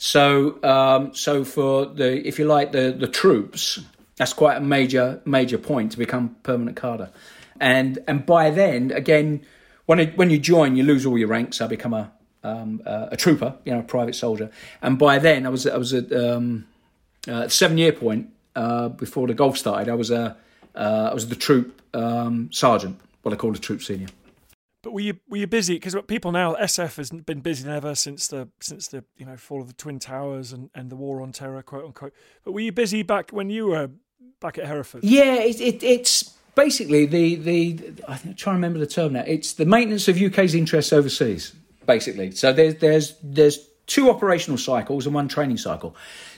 So um, so for the, if you like, the, the troops, that's quite a major, major point to become permanent cadre. And and by then, again, when it, when you join, you lose all your ranks. I become a um, uh, a trooper, you know, a private soldier. And by then, I was I was at um, uh, seven-year point uh, before the Gulf started. I was a uh, I was the troop um, sergeant, what I call a troop senior. But were you were you busy? Because people now, S F has been busy ever since the since the you know fall of the Twin Towers and, and the War on Terror, quote unquote. But were you busy back when you were back at Hereford? Yeah, it, it, it's basically the the I'm trying to remember the term now. It's the maintenance of U K's interests overseas, basically. So there's there's there's two operational cycles and one training cycle.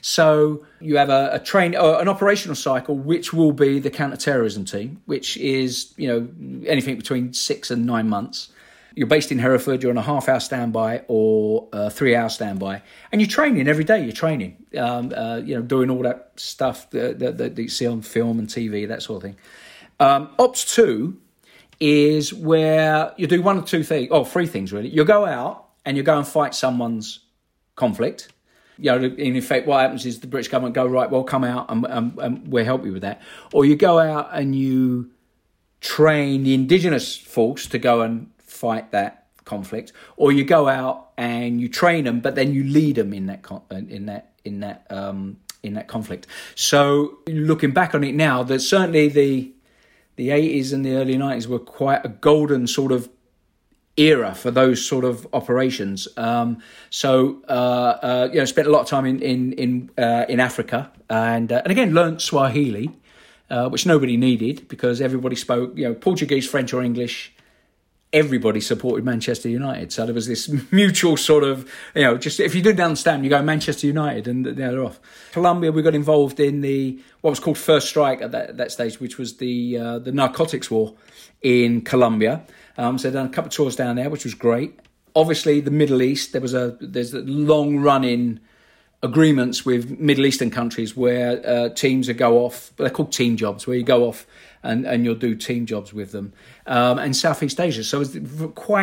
So you have a, a train uh, an operational cycle, which will be the counter-terrorism team, which is you know anything between six and nine months. You're based in Hereford. You're on a half-hour standby or a three-hour standby, and you're training every day. You're training, um, uh, you know, doing all that stuff that, that, that you see on film and T V, that sort of thing. Um, Ops two is where you do one or two things, or three things really. You go out and you go and fight someone's conflict. You know, in effect, what happens is the British government go, right, well, come out and, and, and we'll help you with that. Or you go out and you train the indigenous force to go and fight that conflict, or you go out and you train them, but then you lead them in that con- in that in that um, in that conflict. So looking back on it now, that certainly the the eighties and the early nineties were quite a golden sort of era for those sort of operations. Um, so uh, uh, you know, spent a lot of time in in in, uh, in Africa, and uh, and again learnt Swahili, uh, which nobody needed because everybody spoke you know Portuguese, French, or English. Everybody supported Manchester United. So there was this mutual sort of, you know, just if you didn't understand, you go Manchester United and they're off. Colombia, we got involved in the, what was called First Strike at that, that stage, which was the uh, the narcotics war in Colombia. Um, so I've done a couple of tours down there, which was great. Obviously, the Middle East, there was a, there's a long running agreements with Middle Eastern countries where uh, teams would go off, they're called team jobs, where you go off and, and you'll do team jobs with them, um, and Southeast Asia. So it's quite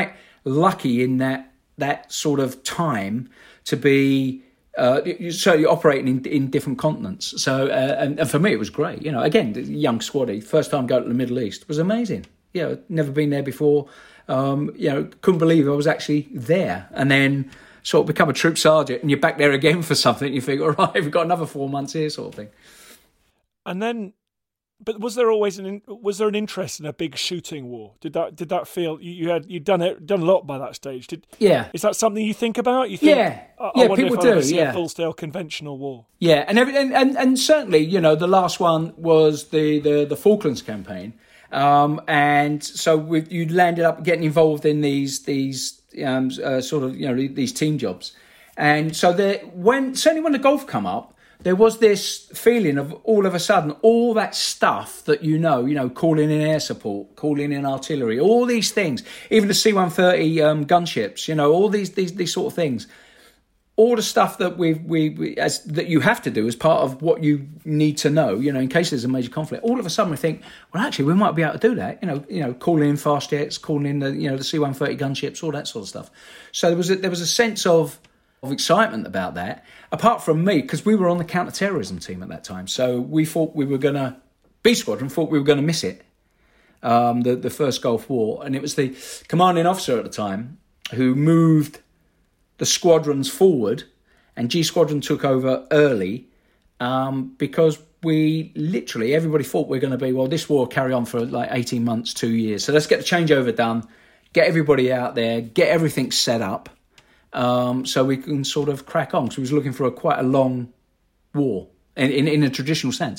lucky in that that sort of time to be uh, certainly operating in, in different continents. So, uh, and, and for me, it was great. You know, again, young squaddy, first time going to the Middle East was amazing. You know, never been there before. Um, you know, couldn't believe I was actually there. And then sort of become a troop sergeant, and you're back there again for something. You think, all right, we've got another four months here, sort of thing. And then, but was there always an was there an interest in a big shooting war? Did that did that feel you, you had you'd done it done a lot by that stage? Did yeah? Is that something you think about? You think, yeah, I, yeah. I wonder People if do. I'll see yeah, a full scale conventional war. Yeah, and, every, and and and certainly, you know, the last one was the the, the Falklands campaign, um, and so we, you landed up getting involved in these these um, uh, sort of you know these team jobs, and so there when certainly when the Gulf come up. There was this feeling of all of a sudden, all that stuff that you know, you know, calling in air support, calling in artillery, all these things, even the C one thirty um, gunships, you know, all these these these sort of things, all the stuff that we we, we as that you have to do as part of what you need to know, you know, in case there's a major conflict. All of a sudden, we think, well, actually, we might be able to do that, you know, you know, calling in fast jets, calling in the you know the C one thirty gunships, all that sort of stuff. So there was a, there was a sense of. of excitement about that, apart from me, because we were on the counter-terrorism team at that time. So we thought we were going to, B Squadron thought we were going to miss it, um, the, the first Gulf War. And it was the commanding officer at the time who moved the squadrons forward, and G Squadron took over early um, because we literally, everybody thought we were going to be, well, this war will carry on for like eighteen months, two years. So let's get the changeover done, get everybody out there, get everything set up. Um, so we can sort of crack on, because we was looking for a quite a long war in, in, in a traditional sense.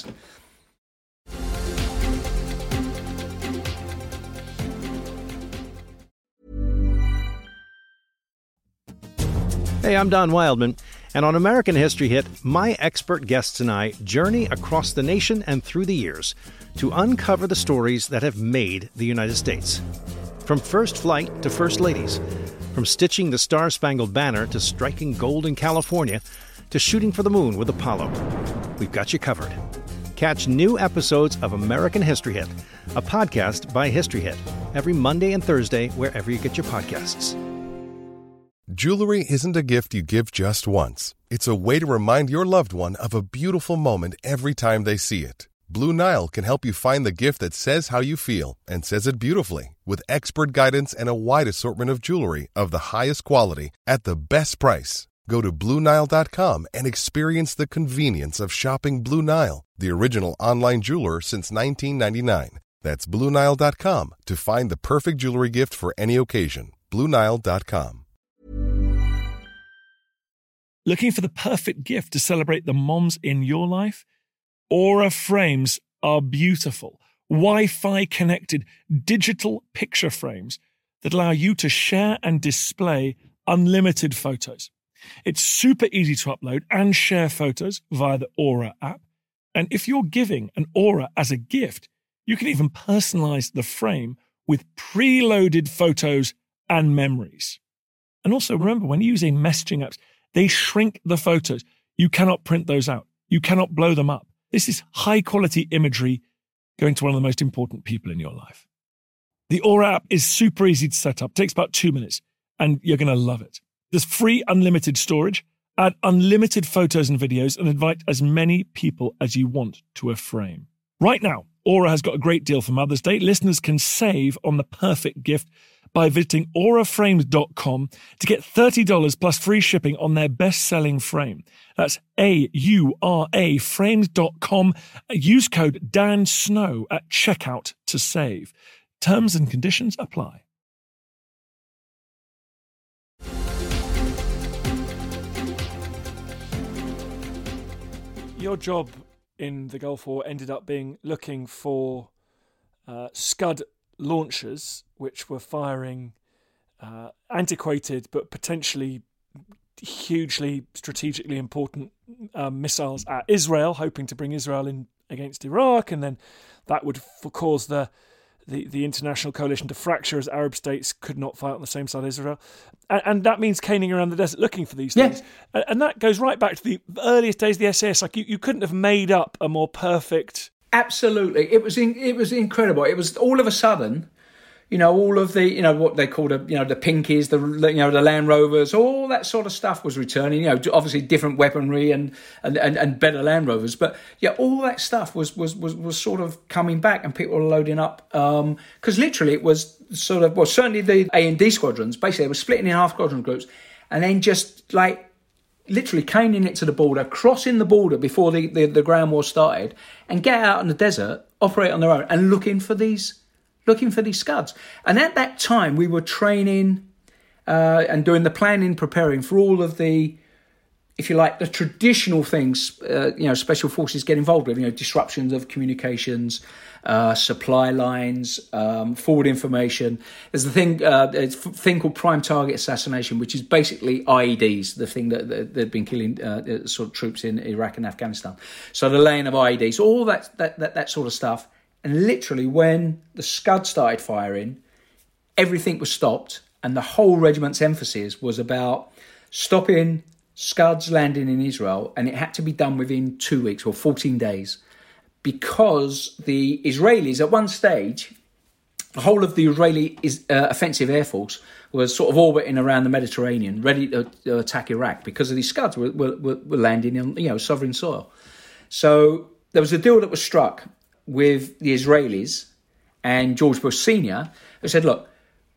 Hey, I'm Don Wildman, and on American History Hit, my expert guests and I journey across the nation and through the years to uncover the stories that have made the United States. From first flight to first ladies, from stitching the Star-Spangled Banner to striking gold in California to shooting for the moon with Apollo, we've got you covered. Catch new episodes of American History Hit, a podcast by History Hit, every Monday and Thursday wherever you get your podcasts. Jewelry isn't a gift you give just once. It's a way to remind your loved one of a beautiful moment every time they see it. Blue Nile can help you find the gift that says how you feel and says it beautifully, with expert guidance and a wide assortment of jewelry of the highest quality at the best price. Go to Blue Nile dot com and experience the convenience of shopping Blue Nile, the original online jeweler since nineteen ninety-nine. That's Blue Nile dot com to find the perfect jewelry gift for any occasion. Blue Nile dot com. Looking for the perfect gift to celebrate the moms in your life? Aura frames are beautiful, Wi-Fi connected digital picture frames that allow you to share and display unlimited photos. It's super easy to upload and share photos via the Aura app. And if you're giving an Aura as a gift, you can even personalize the frame with preloaded photos and memories. And also remember, when using messaging apps, they shrink the photos. You cannot print those out. You cannot blow them up. This is high-quality imagery going to one of the most important people in your life. The Aura app is super easy to set up. It takes about two minutes, and you're going to love it. There's free unlimited storage, add unlimited photos and videos, and invite as many people as you want to a frame. Right now, Aura has got a great deal for Mother's Day. Listeners can save on the perfect gift by visiting aura frames dot com to get thirty dollars plus free shipping on their best-selling frame. That's A U R A frames dot com. Use code Dan Snow at checkout to save. Terms and conditions apply. Your job in the Gulf War ended up being looking for uh, Scud launchers, which were firing uh, antiquated but potentially hugely strategically important uh, missiles at Israel, hoping to bring Israel in against Iraq, and then that would f- cause the, the the international coalition to fracture as Arab states could not fight on the same side as Israel. And, and that means caning around the desert looking for these things. Yeah. And that goes right back to the earliest days of the S A S. Like you, you couldn't have made up a more perfect... Absolutely. It was in, it was incredible. It was all of a sudden, you know, all of the, you know, what they call the, you know, the Pinkies, the, you know, the Land Rovers, all that sort of stuff was returning, you know, obviously different weaponry and, and, and, and better Land Rovers. But yeah, all that stuff was, was, was, was sort of coming back and people were loading up. Um, cause literally it was sort of, well, certainly the A and D squadrons, basically they were splitting in half squadron groups and then just like literally caning it to the border, crossing the border before the, the, the ground war started and get out in the desert, operate on their own and looking for these looking for these Scuds. And at that time, we were training uh, and doing the planning, preparing for all of the, if you like, the traditional things, uh, you know, special forces get involved with, you know, disruptions of communications, uh, supply lines, um, forward information. There's a thing, uh, it's a thing called prime target assassination, which is basically I E Ds, the thing that, that they've been killing uh, sort of troops in Iraq and Afghanistan. So the laying of I E Ds, all that that that, that sort of stuff. And literally when the Scud started firing, everything was stopped and the whole regiment's emphasis was about stopping Scuds landing in Israel, and it had to be done within two weeks or fourteen days because the Israelis at one stage, the whole of the Israeli uh, offensive air force was sort of orbiting around the Mediterranean, ready to uh, attack Iraq because of these Scuds were, were, were landing on, you know, sovereign soil. So there was a deal that was struck with the Israelis and George Bush Senior, who said, look,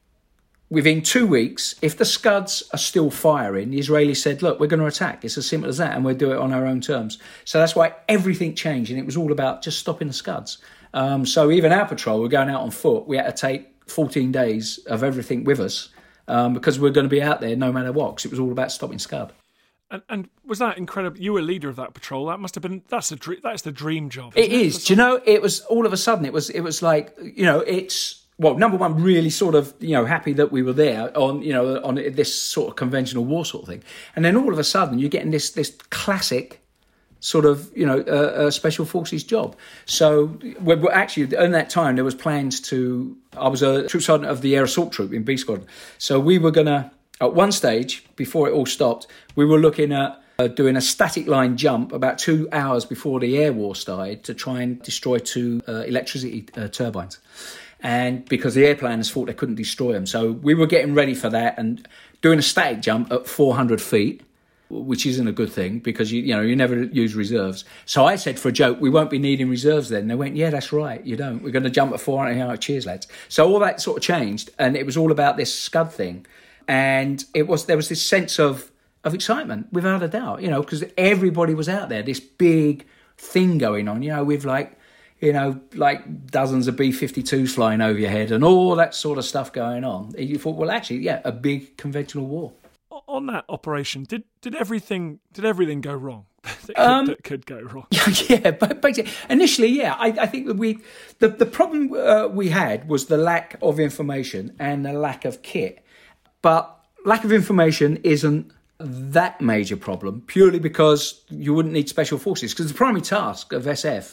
within two weeks, if the Scuds are still firing, the Israelis said, look, we're going to attack. It's as simple as that, and we'll do it on our own terms. So that's why everything changed, and it was all about just stopping the Scuds. Um, so even our patrol, we're going out on foot. We had to take fourteen days of everything with us um, because we're going to be out there no matter what, because it was all about stopping Scud. And, and was that incredible? You were leader of that patrol. That must have been, that's a that's the dream job. It is. It? Do you know, it was all of a sudden, it was it was like, you know, it's, well, number one, really sort of, you know, happy that we were there on, you know, on this sort of conventional war sort of thing. And then all of a sudden, you're getting this this classic sort of, you know, uh, uh, special forces job. So we're, we're actually, in that time, there was plans to, I was a troop sergeant of the Air Assault Troop in B Squadron. So we were going to, at one stage, before it all stopped, we were looking at uh, doing a static line jump about two hours before the air war started to try and destroy two uh, electricity uh, turbines. And because the airplanes thought they couldn't destroy them. So we were getting ready for that and doing a static jump at four hundred feet, which isn't a good thing because, you, you know, you never use reserves. So I said for a joke, we won't be needing reserves then. And they went, yeah, that's right, you don't. We're going to jump at four hundred. You know, cheers, lads. So all that sort of changed. And it was all about this Scud thing. And it was there was this sense of, of excitement, without a doubt, you know, because everybody was out there, this big thing going on, you know, with like, you know, like dozens of B fifty-twos flying over your head and all that sort of stuff going on. You thought, well, actually, yeah, a big conventional war. On that operation, did did everything did everything go wrong? that, could, um, that could go wrong. Yeah, but basically, initially, yeah, I, I think that we the the problem uh, we had was the lack of information and the lack of kit. But lack of information isn't that major problem, purely because you wouldn't need special forces. Because the primary task of S F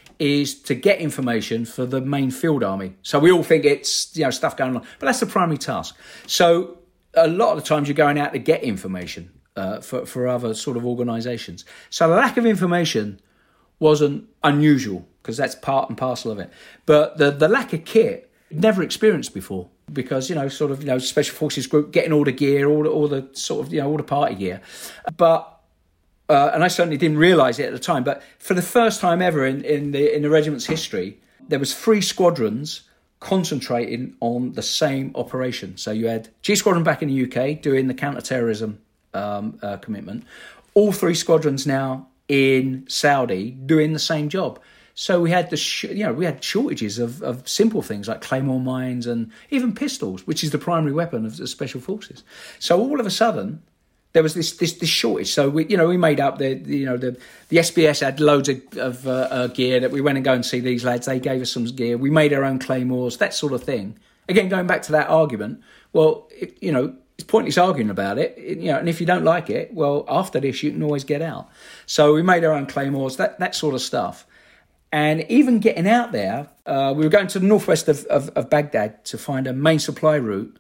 is to get information for the main field army. So we all think it's, you know, stuff going on, but that's the primary task. So a lot of the times you're going out to get information uh, for, for other sort of organisations. So the lack of information wasn't unusual because that's part and parcel of it. But the, the lack of kit, never experienced before. Because, you know, sort of, you know, special forces group getting all the gear, all the, all the sort of, you know, all the party gear. But, uh, and I certainly didn't realise it at the time, but for the first time ever in, in the in the regiment's history, there was three squadrons concentrating on the same operation. So you had G Squadron back in the U K doing the counter-terrorism um, uh, commitment. All three squadrons now in Saudi doing the same job. So we had the sh- you know we had shortages of, of simple things like claymore mines and even pistols, which is the primary weapon of the special forces. So all of a sudden there was this this, this shortage. So we you know we made up the, the you know the the S B S had loads of, of uh, uh, gear that we went and go and see these lads. They gave us some gear. We made our own claymores, that sort of thing. Again, going back to that argument. Well, it, you know. It's pointless arguing about it, you know. And if you don't like it, well, after this you can always get out. So we made our own claymores, that that sort of stuff. And even getting out there, uh, we were going to the northwest of, of, of Baghdad to find a main supply route,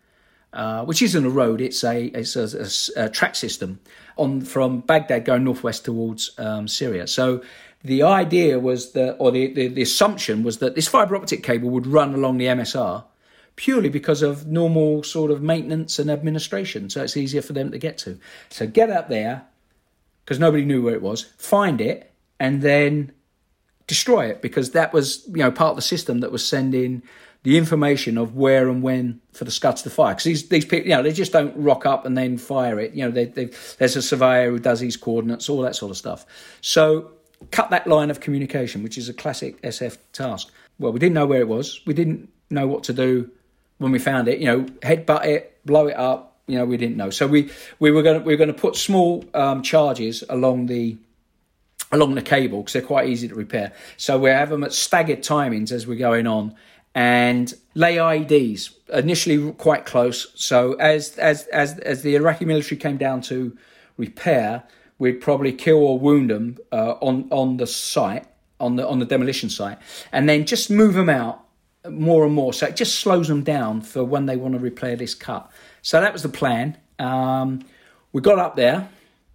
uh, which isn't a road, it's a it's a, a, a track system on from Baghdad going northwest towards um, Syria. So the idea was that, or the, the, the assumption was that this fibre optic cable would run along the M S R, purely because of normal sort of maintenance and administration. So it's easier for them to get to. So get up there, because nobody knew where it was, find it, and then destroy it, because that was, you know, part of the system that was sending the information of where and when for the Scuds to fire. Because these these people, you know, they just don't rock up and then fire it. You know, they, they, there's a surveyor who does these coordinates, all that sort of stuff. So cut that line of communication, which is a classic S F task. Well, we didn't know where it was. We didn't know what to do when we found it. You know, headbutt it, blow it up. You know, we didn't know. So we we were going to we were going to put small um, charges along the along the cable, because they're quite easy to repair. So we have them at staggered timings as we're going on, and lay I E Ds initially quite close. So as as as as the Iraqi military came down to repair, we'd probably kill or wound them uh, on on the site, on the on the demolition site, and then just move them out more and more. So it just slows them down for when they want to repair this cut. So that was the plan. Um, we got up there.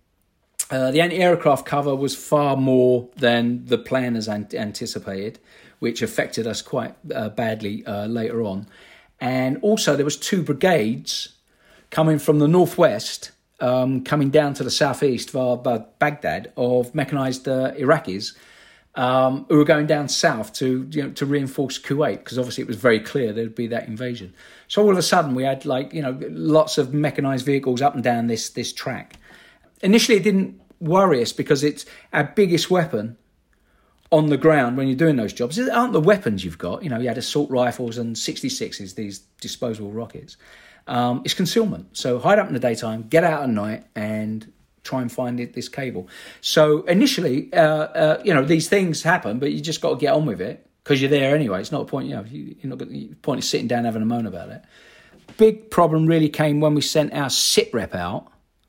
Uh, the anti-aircraft cover was far more than the planners an- anticipated, which affected us quite uh, badly uh, later on. And also there was two brigades coming from the northwest, um, coming down to the southeast via Baghdad, of mechanised uh, Iraqis um, who were going down south to you know to reinforce Kuwait, because obviously it was very clear there'd be that invasion. So all of a sudden we had like you know lots of mechanised vehicles up and down this this track. Initially it didn't worry us, because it's our biggest weapon on the ground when you're doing those jobs. It aren't the weapons you've got. You know, you had assault rifles and sixty-sixes, these disposable rockets. Um, it's concealment. So hide up in the daytime, get out at night, and try and find it, this cable. So initially, uh, uh, you know, these things happen, but you just got to get on with it, because you're there anyway. It's not a point, you know, you're not got, the point is sitting down having a moan about it. Big problem really came when we sent our sit rep out,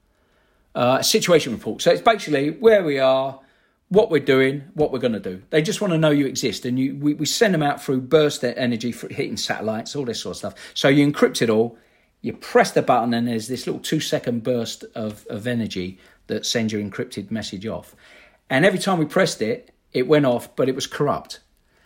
uh, a situation report. So it's basically where we are, what we're doing, what we're going to do. They just want to know you exist. And you, we, we send them out through burst energy, for hitting satellites, all this sort of stuff. So you encrypt it all, you press the button, and there's this little two-second burst of, of energy that sends your encrypted message off. And every time we pressed it, it went off, but it was corrupt.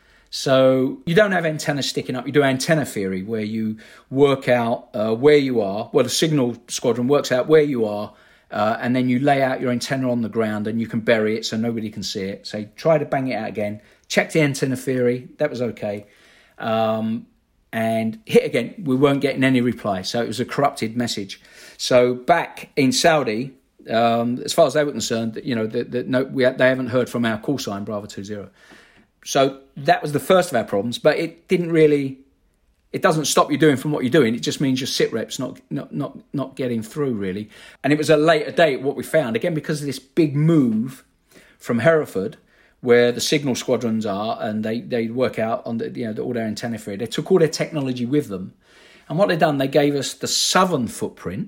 So you don't have antennas sticking up. You do antenna theory, where you work out uh, where you are. Well, the signal squadron works out where you are, Uh, and then you lay out your antenna on the ground, and you can bury it so nobody can see it. So you try to bang it out again, check the antenna theory, that was okay, um, and hit again. We weren't getting any reply, so it was a corrupted message. So back in Saudi, um, as far as they were concerned, you know, the, the, no, we had, they haven't heard from our call sign Bravo two zero. So that was the first of our problems, but it didn't really. It doesn't stop you doing from what you're doing. It just means your sit reps not not not not getting through, really. And it was a later date what we found, again, because of this big move from Hereford, where the signal squadrons are, and they, they work out on the you know the, all their antenna theory. They took all their technology with them, and what they done, they gave us the southern footprint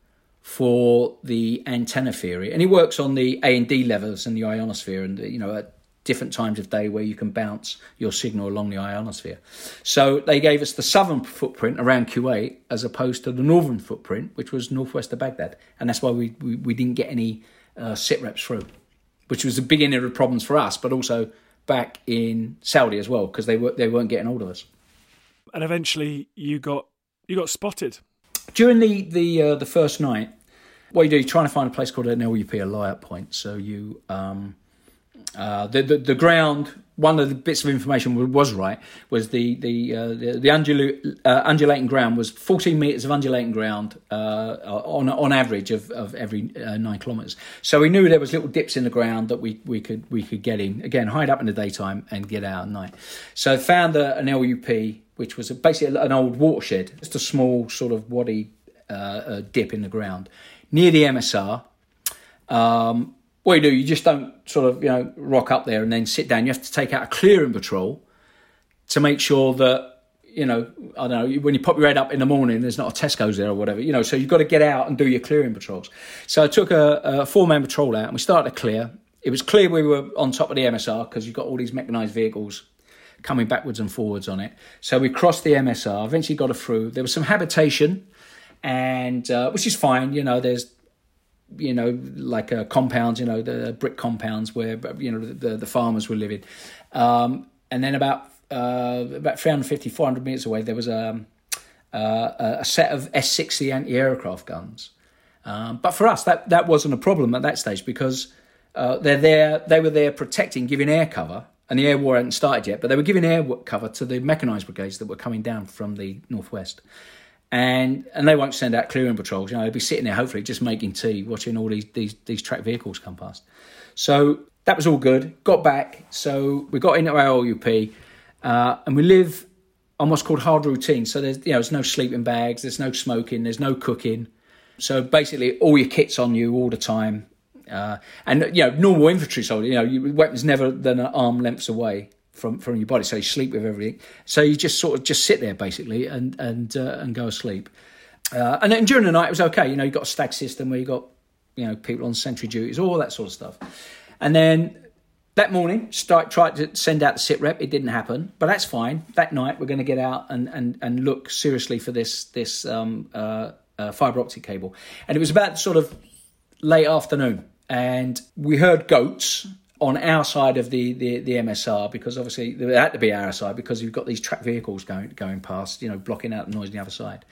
for the antenna theory, and it works on the A and D levels and the ionosphere, and you know. At different times of day where you can bounce your signal along the ionosphere. So they gave us the southern footprint around Kuwait as opposed to the northern footprint, which was northwest of Baghdad. And that's why we, we, we didn't get any uh, sit reps through, which was the beginning of problems for us, but also back in Saudi as well, because they, were, they weren't getting hold of us. And eventually you got you got spotted. During the, the, uh, the first night, what you do, you're trying to find a place called an L U P, a lie-up point. So you... Um, Uh, the, the the ground, one of the bits of information was right, was the the uh, the, the undula- uh, undulating ground was fourteen metres of undulating ground uh, on on average of, of every uh, nine kilometres. So we knew there was little dips in the ground that we, we could we could get in. Again, hide up in the daytime and get out at night. So found a, an L U P, which was basically an old watershed, just a small sort of wadi uh, uh, dip in the ground near the M S R. Um, What you do, you just don't sort of, you know, rock up there and then sit down. You have to take out a clearing patrol to make sure that, you know, I don't know, when you pop your head up in the morning, there's not a Tesco's there or whatever, you know, so you've got to get out and do your clearing patrols. So I took a, a four-man patrol out and we started to clear. It was clear we were on top of the M S R because you've got all these mechanised vehicles coming backwards and forwards on it. So we crossed the M S R, eventually got it through. There was some habitation, and uh, which is fine, you know, there's, you know, like uh, compounds, you know, the brick compounds where, you know, the, the farmers were living. Um, and then about uh, about three hundred fifty, four hundred metres away, there was a, uh, a set of S sixty anti-aircraft guns. Um, but for us, that, that wasn't a problem at that stage because uh, they're there. They were there protecting, giving air cover, and the air war hadn't started yet. But they were giving air cover to the mechanised brigades that were coming down from the northwest, and and they won't send out clearing patrols. You know, they'd be sitting there, hopefully, just making tea, watching all these these these tracked vehicles come past. So that was all good. Got back, so we got into our L U P, uh, and we live on what's called hard routine. So there's you know there's no sleeping bags, there's no smoking, there's no cooking. So basically, all your kit's on you all the time, uh, and you know, normal infantry soldier, you know, your weapons never than an arm lengths away from, from your body. So you sleep with everything. So you just sort of just sit there basically and and uh, and go asleep. Uh, and then during the night it was okay. You know, you got a stag system where you got you know people on sentry duties, all that sort of stuff. And then that morning, start tried to send out the sit rep. It didn't happen, but that's fine. That night we're going to get out and and and look seriously for this this. Um, uh, Uh, fibre optic cable, and it was about sort of late afternoon, and we heard goats on our side of the, the, the M S R because obviously it had to be our side because you've got these tracked vehicles going going past, you know, blocking out the noise on the other side.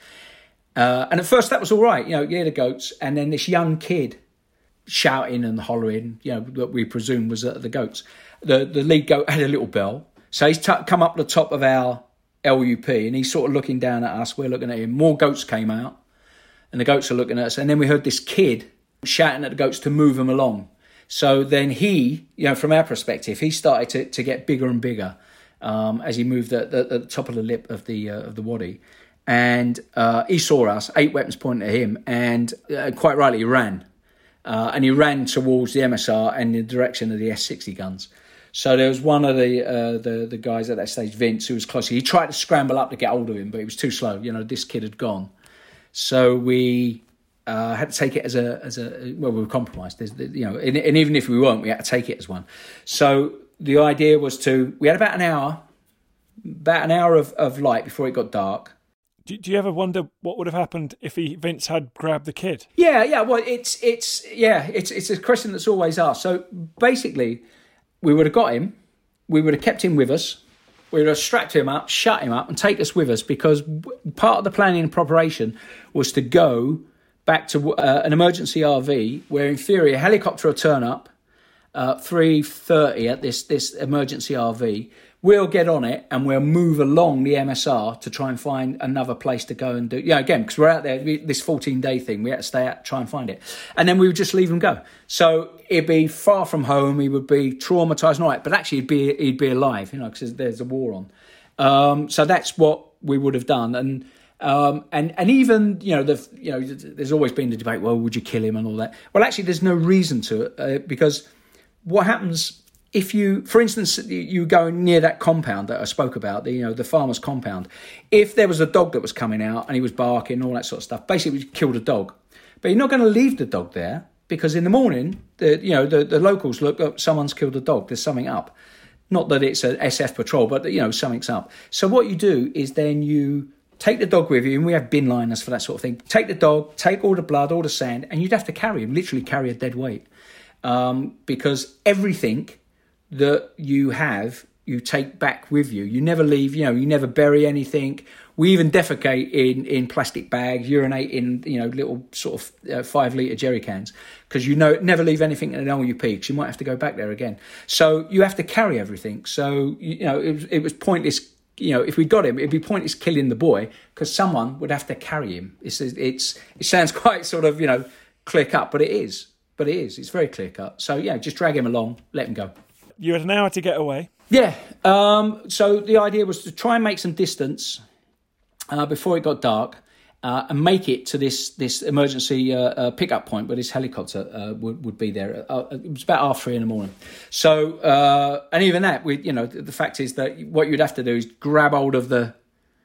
Uh, and at first that was all right, you know, you hear the goats, and then this young kid shouting and hollering, you know, what we presume was uh, the goats. The the lead goat had a little bell, so he's t- come up the top of our L U P, and he's sort of looking down at us. We're looking at him. More goats came out. And the goats are looking at us. And then we heard this kid shouting at the goats to move them along. So then he, you know, from our perspective, he started to, to get bigger and bigger um, as he moved at the, at the top of the lip of the uh, of the wadi. And uh, he saw us, eight weapons pointing at him, and uh, quite rightly he ran. Uh, and he ran towards the M S R and the direction of the S sixty guns. So there was one of the, uh, the the guys at that stage, Vince, who was closer. He tried to scramble up to get hold of him, but he was too slow. You know, this kid had gone. So we uh, had to take it as a as a well, we were compromised. There's, you know, and, and even if we weren't, we had to take it as one. So the idea was to we had about an hour, about an hour of, of light before it got dark. Do, do you ever wonder what would have happened if he, Vince had grabbed the kid? Yeah, yeah. Well, it's it's yeah, it's it's a question that's always asked. So basically, we would have got him, we would have kept him with us. We would have strapped him up, shut him up, and take us with us because part of the planning and preparation was to go back to uh, an emergency R V where, in theory, a helicopter will turn up uh, three thirty at this this emergency R V. We'll get on it and we'll move along the M S R to try and find another place to go and do. Yeah, again, because we're out there, we, this fourteen-day thing, we had to stay out, try and find it. And then we would just leave him go. So he'd be far from home, he would be traumatised and all that, but actually he'd be he'd be alive, you know, because there's a war on. Um, so that's what we would have done. And um, and and even, you know, the you know, there's always been the debate, well, would you kill him and all that? Well, actually, there's no reason to it uh, because what happens... If you, for instance, you go near that compound that I spoke about, the, you know, the farmer's compound, if there was a dog that was coming out and he was barking, all that sort of stuff, basically you killed a dog. But you're not going to leave the dog there because in the morning, the you know, the, the locals look up, someone's killed a dog, there's something up. Not that it's an S F patrol, but, you know, something's up. So what you do is then you take the dog with you, and we have bin liners for that sort of thing. Take the dog, take all the blood, all the sand, and you'd have to carry him, literally carry a dead weight. Um, because everything that you have, you take back with you. You never leave, you know, you never bury anything. We even defecate in, in plastic bags, urinate in, you know, little sort of uh, five litre jerry cans, because you know, never leave anything in an L U P, because you might have to go back there again. So you have to carry everything. So, you know, it was, it was pointless, you know, if we got him, it'd be pointless killing the boy, because someone would have to carry him. It's, it's, it sounds quite sort of, you know, clear cut, but it is. But it is. It's very clear cut. So, yeah, just drag him along, let him go. You had an hour to get away. Yeah. Um, so the idea was to try and make some distance uh, before it got dark uh, and make it to this this emergency uh, uh, pickup point where this helicopter uh, would, would be there. Uh, it was about half three in the morning. So, uh, and even that, we, you know, the, the fact is that what you'd have to do is grab hold of the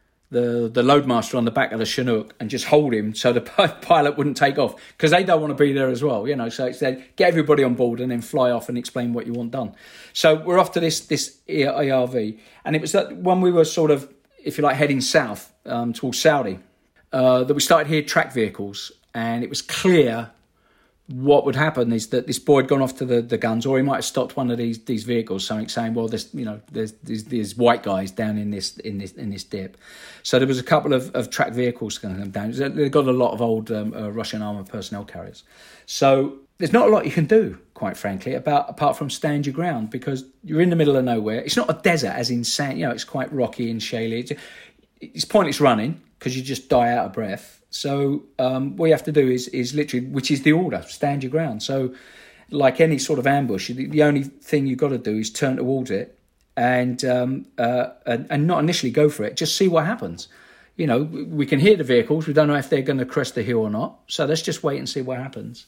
the the loadmaster on the back of the Chinook and just hold him so the pilot wouldn't take off, because they don't want to be there as well, you know. So it's then get everybody on board and then fly off and explain what you want done. So we're off to this this E R V, and it was that when we were sort of, if you like, heading south um, towards Saudi, uh, that we started hearing track vehicles, and it was clear what would happen is that this boy had gone off to the, the guns, or he might have stopped one of these these vehicles, something saying, "Well, there's you know there's there's, there's white guys down in this in this in this dip." So there was a couple of, of tracked vehicles going to come down. They've got a lot of old um, uh, Russian armoured personnel carriers. So there's not a lot you can do, quite frankly, about apart from stand your ground, because you're in the middle of nowhere. It's not a desert, as in sand. You know, it's quite rocky and shaly. It's, it's pointless running because you just die out of breath. So um, what you have to do is is literally, which is the order, stand your ground. So like any sort of ambush, the, the only thing you've got to do is turn towards it and, um, uh, and and not initially go for it. Just see what happens. You know, we can hear the vehicles. We don't know if they're going to crest the hill or not. So let's just wait and see what happens.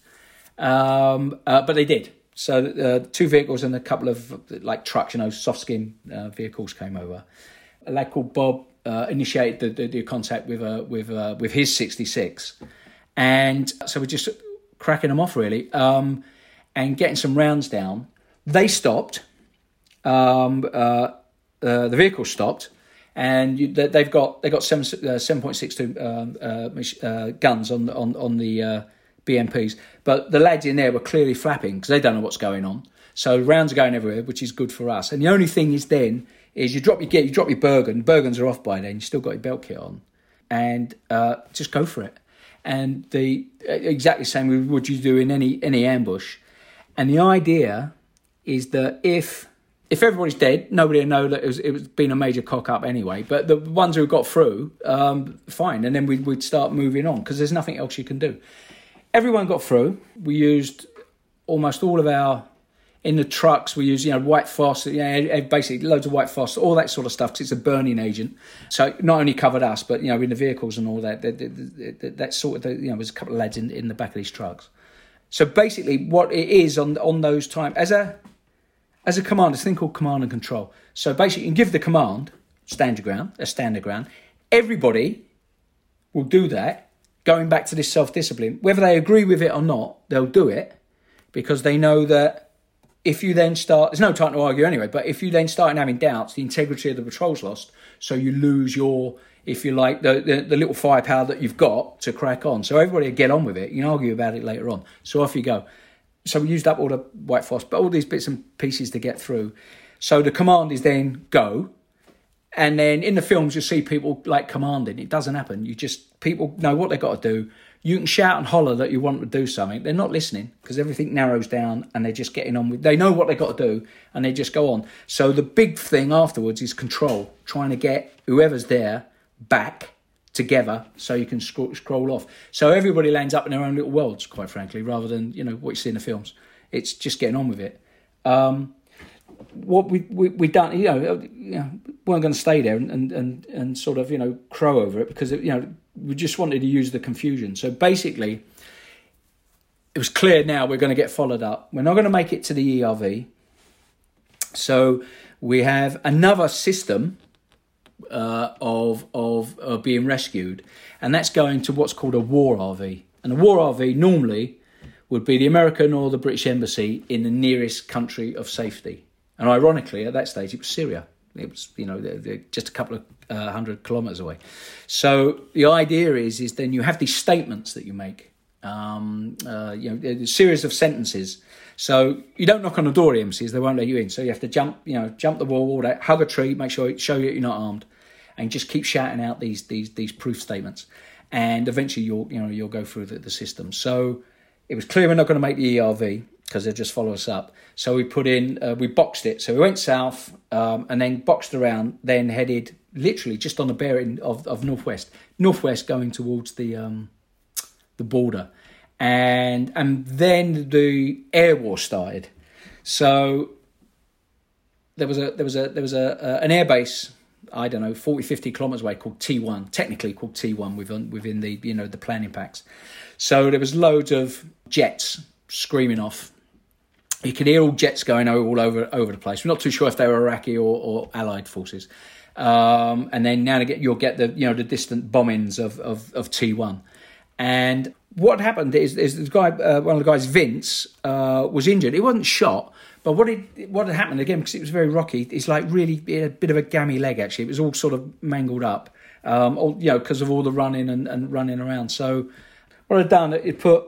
Um, uh, but they did. So uh, two vehicles and a couple of like trucks, you know, soft skin uh, vehicles came over. A lad called Bob Uh, initiated the, the, the contact with uh, with uh, with his sixty-six, and so we're just cracking them off really, um, and getting some rounds down. They stopped. Um, uh, uh, the vehicle stopped, and you, they, they've got they got seven uh, seven point six two um, uh, uh, guns on on on the uh, B M Ps, but the lads in there were clearly flapping because they don't know what's going on. So rounds are going everywhere, which is good for us. And the only thing is then. Is you drop your gear, you drop your Bergen. Bergens are off by then. You still got your belt kit on, and uh, just go for it. And the exactly the same would you do in any any ambush. And the idea is that if if everybody's dead, nobody will know that it was it was been a major cock up anyway. But the ones who got through, um, fine, and then we we'd start moving on because there's nothing else you can do. Everyone got through. We used almost all of our. In the trucks, we use, you know, white phos, yeah, basically loads of white phos, all that sort of stuff, because it's a burning agent. So it not only covered us, but, you know, in the vehicles and all that, that, that, that sort of, you know, there's a couple of lads in, in the back of these trucks. So basically what it is on on those times, as a as a command, it's a thing called command and control. So basically you can give the command, stand your ground, a stand your ground. Everybody will do that, going back to this self-discipline. Whether they agree with it or not, they'll do it, because they know that if you then start, there's no time to argue anyway, but if you then start having doubts, the integrity of the patrol's lost. So you lose your, if you like, the, the, the little firepower that you've got to crack on. So everybody will get on with it. You can argue about it later on. So off you go. So we used up all the white phos, but all these bits and pieces to get through. So the command is then go. And then in the films, you see people like commanding. It doesn't happen. You just, people know what they've got to do. You can shout and holler that you want to do something. They're not listening because everything narrows down and they're just getting on with. They know what they've got to do and they just go on. So the big thing afterwards is control, trying to get whoever's there back together so you can scroll, scroll off. So everybody lands up in their own little worlds, quite frankly, rather than, you know, what you see in the films. It's just getting on with it. Um, what we we we done, you know, you know, weren't going to stay there and, and and and sort of, you know, crow over it because it, you know. We just wanted to use the confusion. So basically, it was clear now we're going to get followed up. We're not going to make it to the E R V. So we have another system uh, of, of of being rescued, and that's going to what's called a war R V. And a war R V normally would be the American or the British embassy in the nearest country of safety. And ironically, at that stage, it was Syria. It was, you know, they're, they're just a couple of uh, hundred kilometres away. So the idea is, is then you have these statements that you make, um, uh, you know, a series of sentences. So you don't knock on the door of the embassies; they won't let you in. So you have to jump, you know, jump the wall, all that, hug a tree, make sure show you you're not armed, and just keep shouting out these these these proof statements. And eventually, you'll you know you'll go through the, the system. So it was clear we're not going to make the E R V because they'll just follow us up. So we put in, uh, we boxed it. So we went south um, and then boxed around, then headed literally just on the bearing of, of northwest, northwest going towards the um, the border, and and then the air war started. So there was a there was a there was a, a an air base, I don't know, forty, fifty kilometres away, called T one, technically called T one within within the you know the planning packs. So there was loads of jets screaming off. You could hear all jets going all over over the place. We're not too sure if they were Iraqi or, or Allied forces. Um, and then now to get, you'll get the you know the distant bombings of of, of T one. And what happened is, is the guy, uh, one of the guys, Vince, uh, was injured. He wasn't shot, but what it what had happened again, because it was very rocky. It's like really he had a bit of a gammy leg actually. It was all sort of mangled up, um, all, you know, because of all the running and, and running around. So what I'd done, it put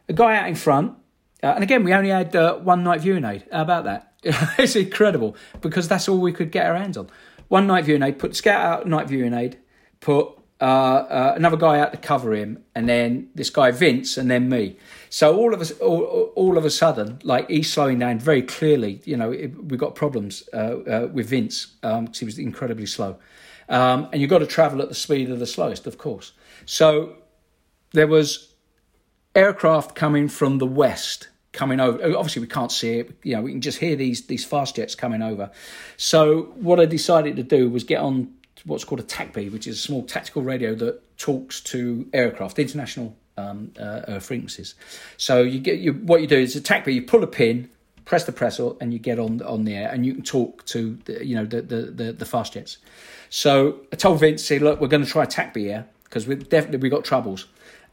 a guy out in front, uh, and again, we only had uh, one night viewing aid. How about that? It's incredible, because that's all we could get our hands on. One night viewing aid, put Scout out night viewing aid, put uh, uh, another guy out to cover him, and then this guy Vince, and then me. So all of us, all, all of a sudden, like he's slowing down very clearly. You know, it, we got problems uh, uh, with Vince because um, he was incredibly slow, um, and you've got to travel at the speed of the slowest, of course. So there was aircraft coming from the west, coming over. Obviously, we can't see it. You know, we can just hear these these fast jets coming over. So what I decided to do was get on what's called a T A C B, which is a small tactical radio that talks to aircraft, international um, uh, uh, frequencies. So you get you what you do is a T A C B. You pull a pin, press the pressor, and you get on on the air, and you can talk to the, you know the, the the the fast jets. So I told Vince, say, look, we're going to try a T A C B here because we definitely we got troubles.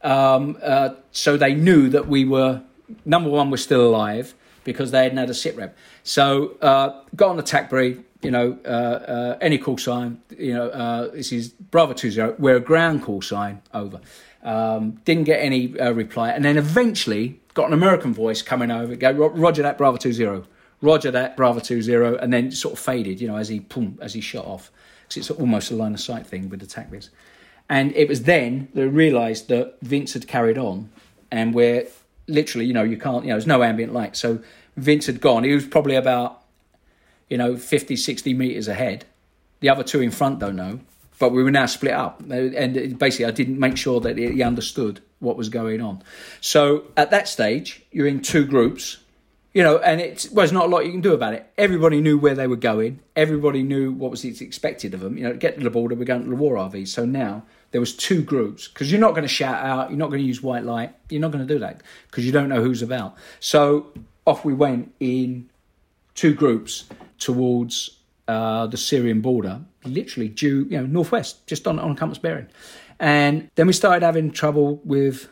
Um, uh, so they knew that we were. Number one, we're still alive because they hadn't had a sit rep. So uh, got on the T A C B, you know, uh, uh, any call sign, you know, uh, this is Bravo two zero, we're a ground call sign, over. Um, didn't get any uh, reply. And then eventually got an American voice coming over, go, roger that, Bravo two zero, roger that, Bravo two zero, and then sort of faded, you know, as he, boom, as he shot off. Because it's almost a line of sight thing with the T A C Bs. And it was then that I realised that Vince had carried on, and we're literally, you know, you can't, you know, there's no ambient light. So Vince had gone. He was probably about, you know, fifty, sixty metres ahead. The other two in front don't know, but we were now split up. And basically, I didn't make sure that he understood what was going on. So at that stage, you're in two groups, you know, and it's, well, there's not a lot you can do about it. Everybody knew where they were going. Everybody knew what was expected of them. You know, get to the border, we're going to the war R Vs. So now there was two groups, because you're not going to shout out, you're not going to use white light, you're not going to do that because you don't know who's about. So off we went in two groups towards uh, the Syrian border, literally due, you know, northwest, just on, on compass bearing. And then we started having trouble with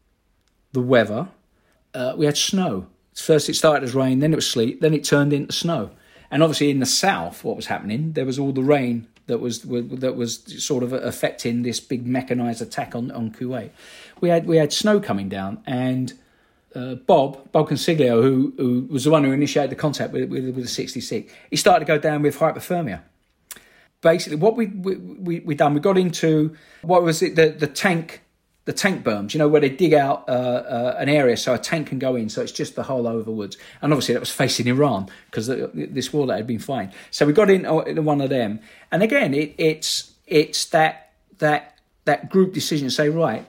the weather. Uh, we had snow. First it started as rain, then it was sleet, then it turned into snow. And obviously in the south, what was happening, there was all the rain that was that was sort of affecting this big mechanised attack on, on Kuwait. We had we had snow coming down, and uh, Bob, Bob Consiglio, who who was the one who initiated the contact with, with, with the sixty-six, he started to go down with hypothermia. Basically, what we we we, we done, we got into, what was it, the, the tank, the tank berms, you know, where they dig out uh, uh, an area so a tank can go in, so it's just the whole overwoods. And obviously that was facing Iran, because this war that had been fighting. So we got in, in one of them. And again, it, it's it's that that that group decision to say, right,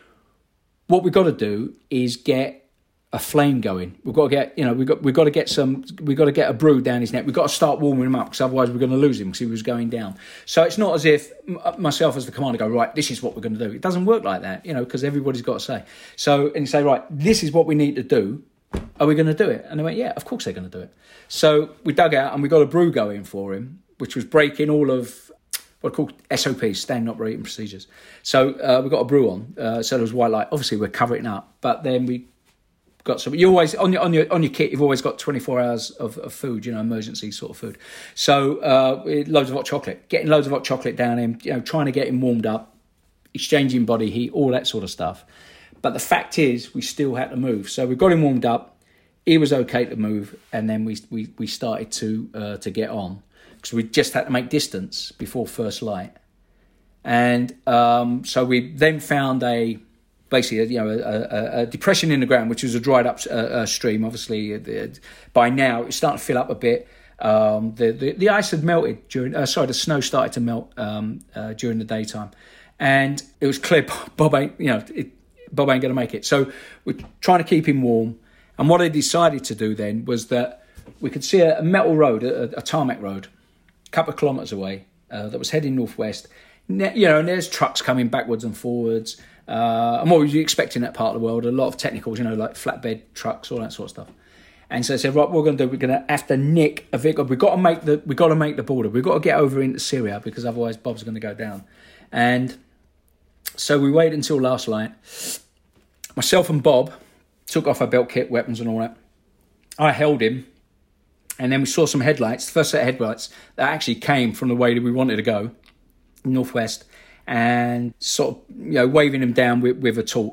what we've got to do is get a flame going. We've got to get, you know, we've got we've got to get some, we've got to get a brood down his neck. We've got to start warming him up, because otherwise we're going to lose him, because he was going down. So it's not as if myself as the commander go, right, this is what we're going to do. It doesn't work like that, you know, because everybody's got to say. So, and you say, right, this is what we need to do. Are we going to do it? And they went, yeah, of course they're going to do it. So we dug out and we got a brew going for him, which was breaking all of what are called S O Ps, standard operating procedures. So uh, we got a brew on. Uh, so there was white light. Obviously we're covering it up, but then we got some. You always on your on your on your kit. You've always got twenty-four hours of, of food. You know, emergency sort of food. So uh, loads of hot chocolate. Getting loads of hot chocolate down him. You know, trying to get him warmed up, exchanging body heat, all that sort of stuff. But the fact is, we still had to move. So we got him warmed up. He was okay to move, and then we we we started to uh, to get on, because we just had to make distance before first light. And um, so we then found a. Basically, you know, a, a, a depression in the ground, which was a dried up uh, uh, stream. Obviously, uh, by now it's starting to fill up a bit. Um, the, the the ice had melted during. Uh, sorry, the snow started to melt um, uh, during the daytime, and it was clear Bob ain't, you know, it, Bob ain't going to make it. So we're trying to keep him warm. And what I decided to do then was that we could see a, a metal road, a, a tarmac road, a couple of kilometres away, uh, that was heading northwest. Ne- you know, and there's trucks coming backwards and forwards. Uh, and what were you expecting in that part of the world? A lot of technicals, you know, like flatbed trucks, all that sort of stuff. And so I said, right, what we're going to do, we're going to have to nick a vehicle. We've got to make the, we've got to make the border. We've got to get over into Syria, because otherwise Bob's going to go down. And so we waited until last light. Myself and Bob took off our belt kit, weapons and all that. I held him. And then we saw some headlights, the first set of headlights that actually came from the way that we wanted to go, northwest. And sort of, you know, waving him down with, with a torch.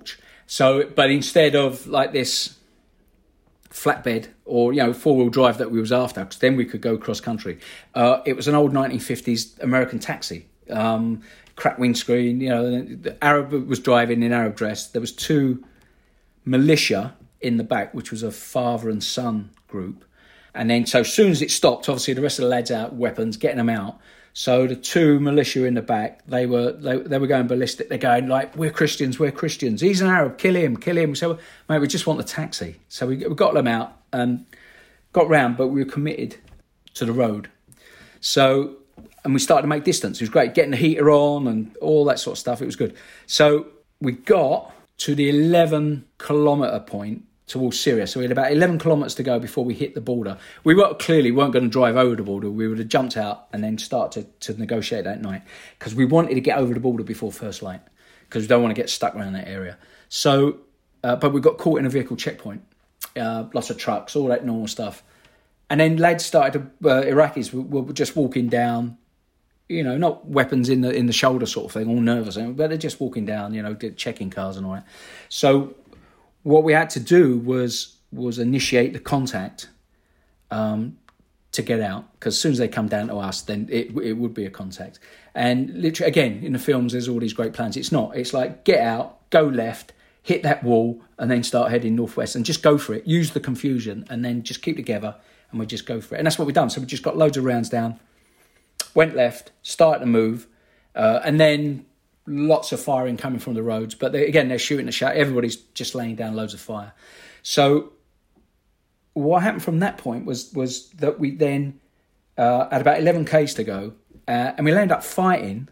So, but instead of like this flatbed or, you know, four-wheel drive that we was after, because then we could go cross-country, uh, it was an old nineteen fifties American taxi. Um, cracked windscreen, you know, the Arab was driving in Arab dress. There was two militia in the back, which was a father and son group. And then, so as soon as it stopped, obviously the rest of the lads out, weapons, getting them out. So the two militia in the back, they were they, they were going ballistic. They're going like, we're Christians, we're Christians. He's an Arab, kill him, kill him. So, mate, we just want the taxi. So we, we got them out and got round, but we were committed to the road. So, and we started to make distance. It was great, getting the heater on and all that sort of stuff. It was good. So we got to the eleven kilometre point towards Syria. So we had about eleven kilometres to go before we hit the border. We were, clearly weren't going to drive over the border. We would have jumped out and then start to, to negotiate that night, because we wanted to get over the border before first light, because we don't want to get stuck around that area. So, uh, but we got caught in a vehicle checkpoint. Uh, lots of trucks, all that normal stuff. And then lads started to, uh, Iraqis were, were just walking down, you know, not weapons in the in the shoulder sort of thing, all nervous, but they're just walking down, you know, checking cars and all that. So what we had to do was was initiate the contact um, to get out, because as soon as they come down to us, then it it would be a contact. And literally, again, in the films, there's all these great plans. It's not. It's like, get out, go left, hit that wall, and then start heading northwest, and just go for it. Use the confusion, and then just keep together, and we just go for it. And that's what we've done. So we just got loads of rounds down, went left, started to move, uh, and then lots of firing coming from the roads. But they, again, they're shooting the shot. Everybody's just laying down loads of fire. So what happened from that point was was that we then uh, had about eleven kays to go, uh, and we ended up fighting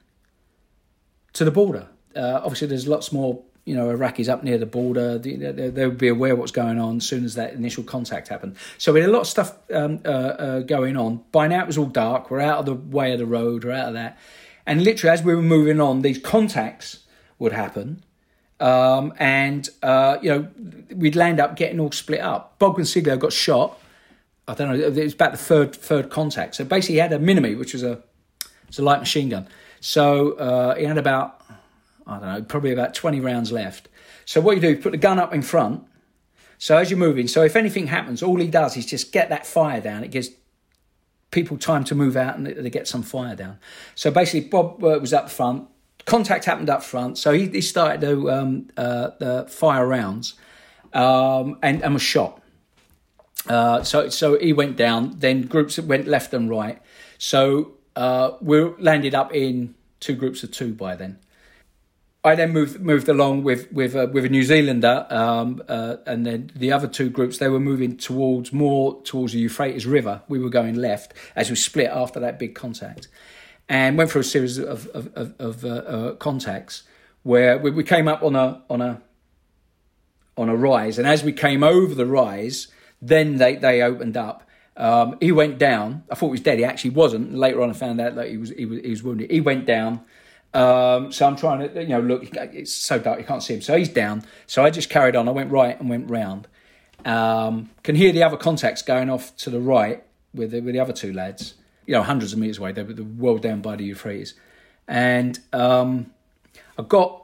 to the border. Uh, obviously, there's lots more, you know, Iraqis up near the border. They, they, they would be aware of what's going on as soon as that initial contact happened. So we had a lot of stuff um, uh, uh, going on. By now, it was all dark. We're out of the way of the road. We're out of that. And literally, as we were moving on, these contacts would happen. Um, and, uh, you know, we'd land up getting all split up. Bob Consiglio got shot. I don't know, it was about the third third contact. So basically, he had a Minimi, which was a, it's a light machine gun. So uh, he had about, I don't know, probably about twenty rounds left. So what you do is put the gun up in front. So as you're moving, so if anything happens, all he does is just get that fire down. It gives people time to move out and they get some fire down. So basically, Bob uh, was up front. Contact happened up front. So he, he started to um, uh, uh, fire rounds um, and, and was shot. Uh, so so he went down. Then groups went left and right. So uh, we landed up in two groups of two by then. I then moved moved along with with uh, with a New Zealander, um, uh, and then the other two groups, they were moving towards more towards the Euphrates River. We were going left as we split after that big contact, and went through a series of of, of, of uh, uh, contacts where we, we came up on a on a on a rise, and as we came over the rise, then they they opened up. Um, he went down. I thought he was dead. He actually wasn't. Later on, I found out that he was he was he was wounded. He went down. Um, so I'm trying to, you know, look, it's so dark, you can't see him. So he's down. So I just carried on. I went right and went round. Um, can hear the other contacts going off to the right with the, with the other two lads, you know, hundreds of metres away. They were well down by the Euphrates. And um, I got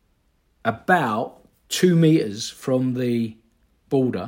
about two metres from the border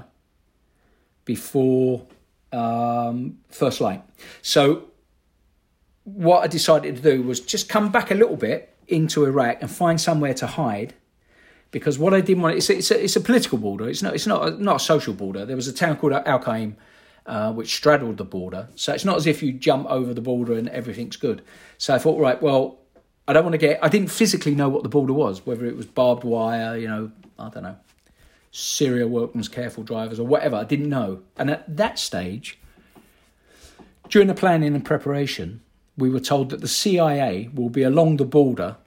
before um, first light. So what I decided to do was just come back a little bit into Iraq and find somewhere to hide, because what I didn't want, it's a, it's a, it's a political border. It's not it's not a, not a social border. There was a town called Al-Qaim, uh, which straddled the border. So it's not as if you jump over the border and everything's good. So I thought, right, well, I don't want to get, I didn't physically know what the border was, whether it was barbed wire, you know, I don't know, Syria workman's careful drivers or whatever. I didn't know. And at that stage, during the planning and preparation, we were told that the C I A will be along the border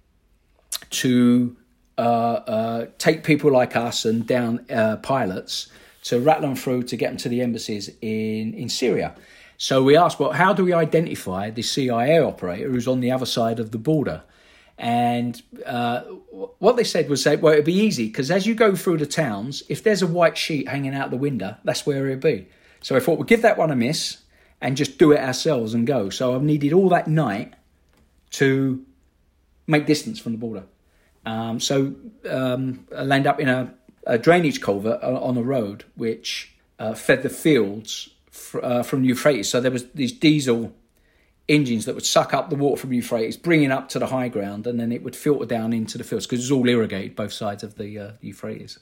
to uh, uh, take people like us and down uh, pilots to rattle them through to get them to the embassies in, in Syria. So we asked, well, how do we identify the C I A operator who's on the other side of the border? And uh, what they said was, say, well, it'd be easy, because as you go through the towns, if there's a white sheet hanging out the window, that's where it'd be. So I thought, we'll give that one a miss and just do it ourselves and go. So I've needed all that night to make distance from the border. Um, so um, I landed up in a, a drainage culvert on a road which uh, fed the fields fr- uh, from Euphrates. So there was these diesel engines that would suck up the water from Euphrates, bring it up to the high ground, and then it would filter down into the fields because it was all irrigated both sides of the uh, Euphrates.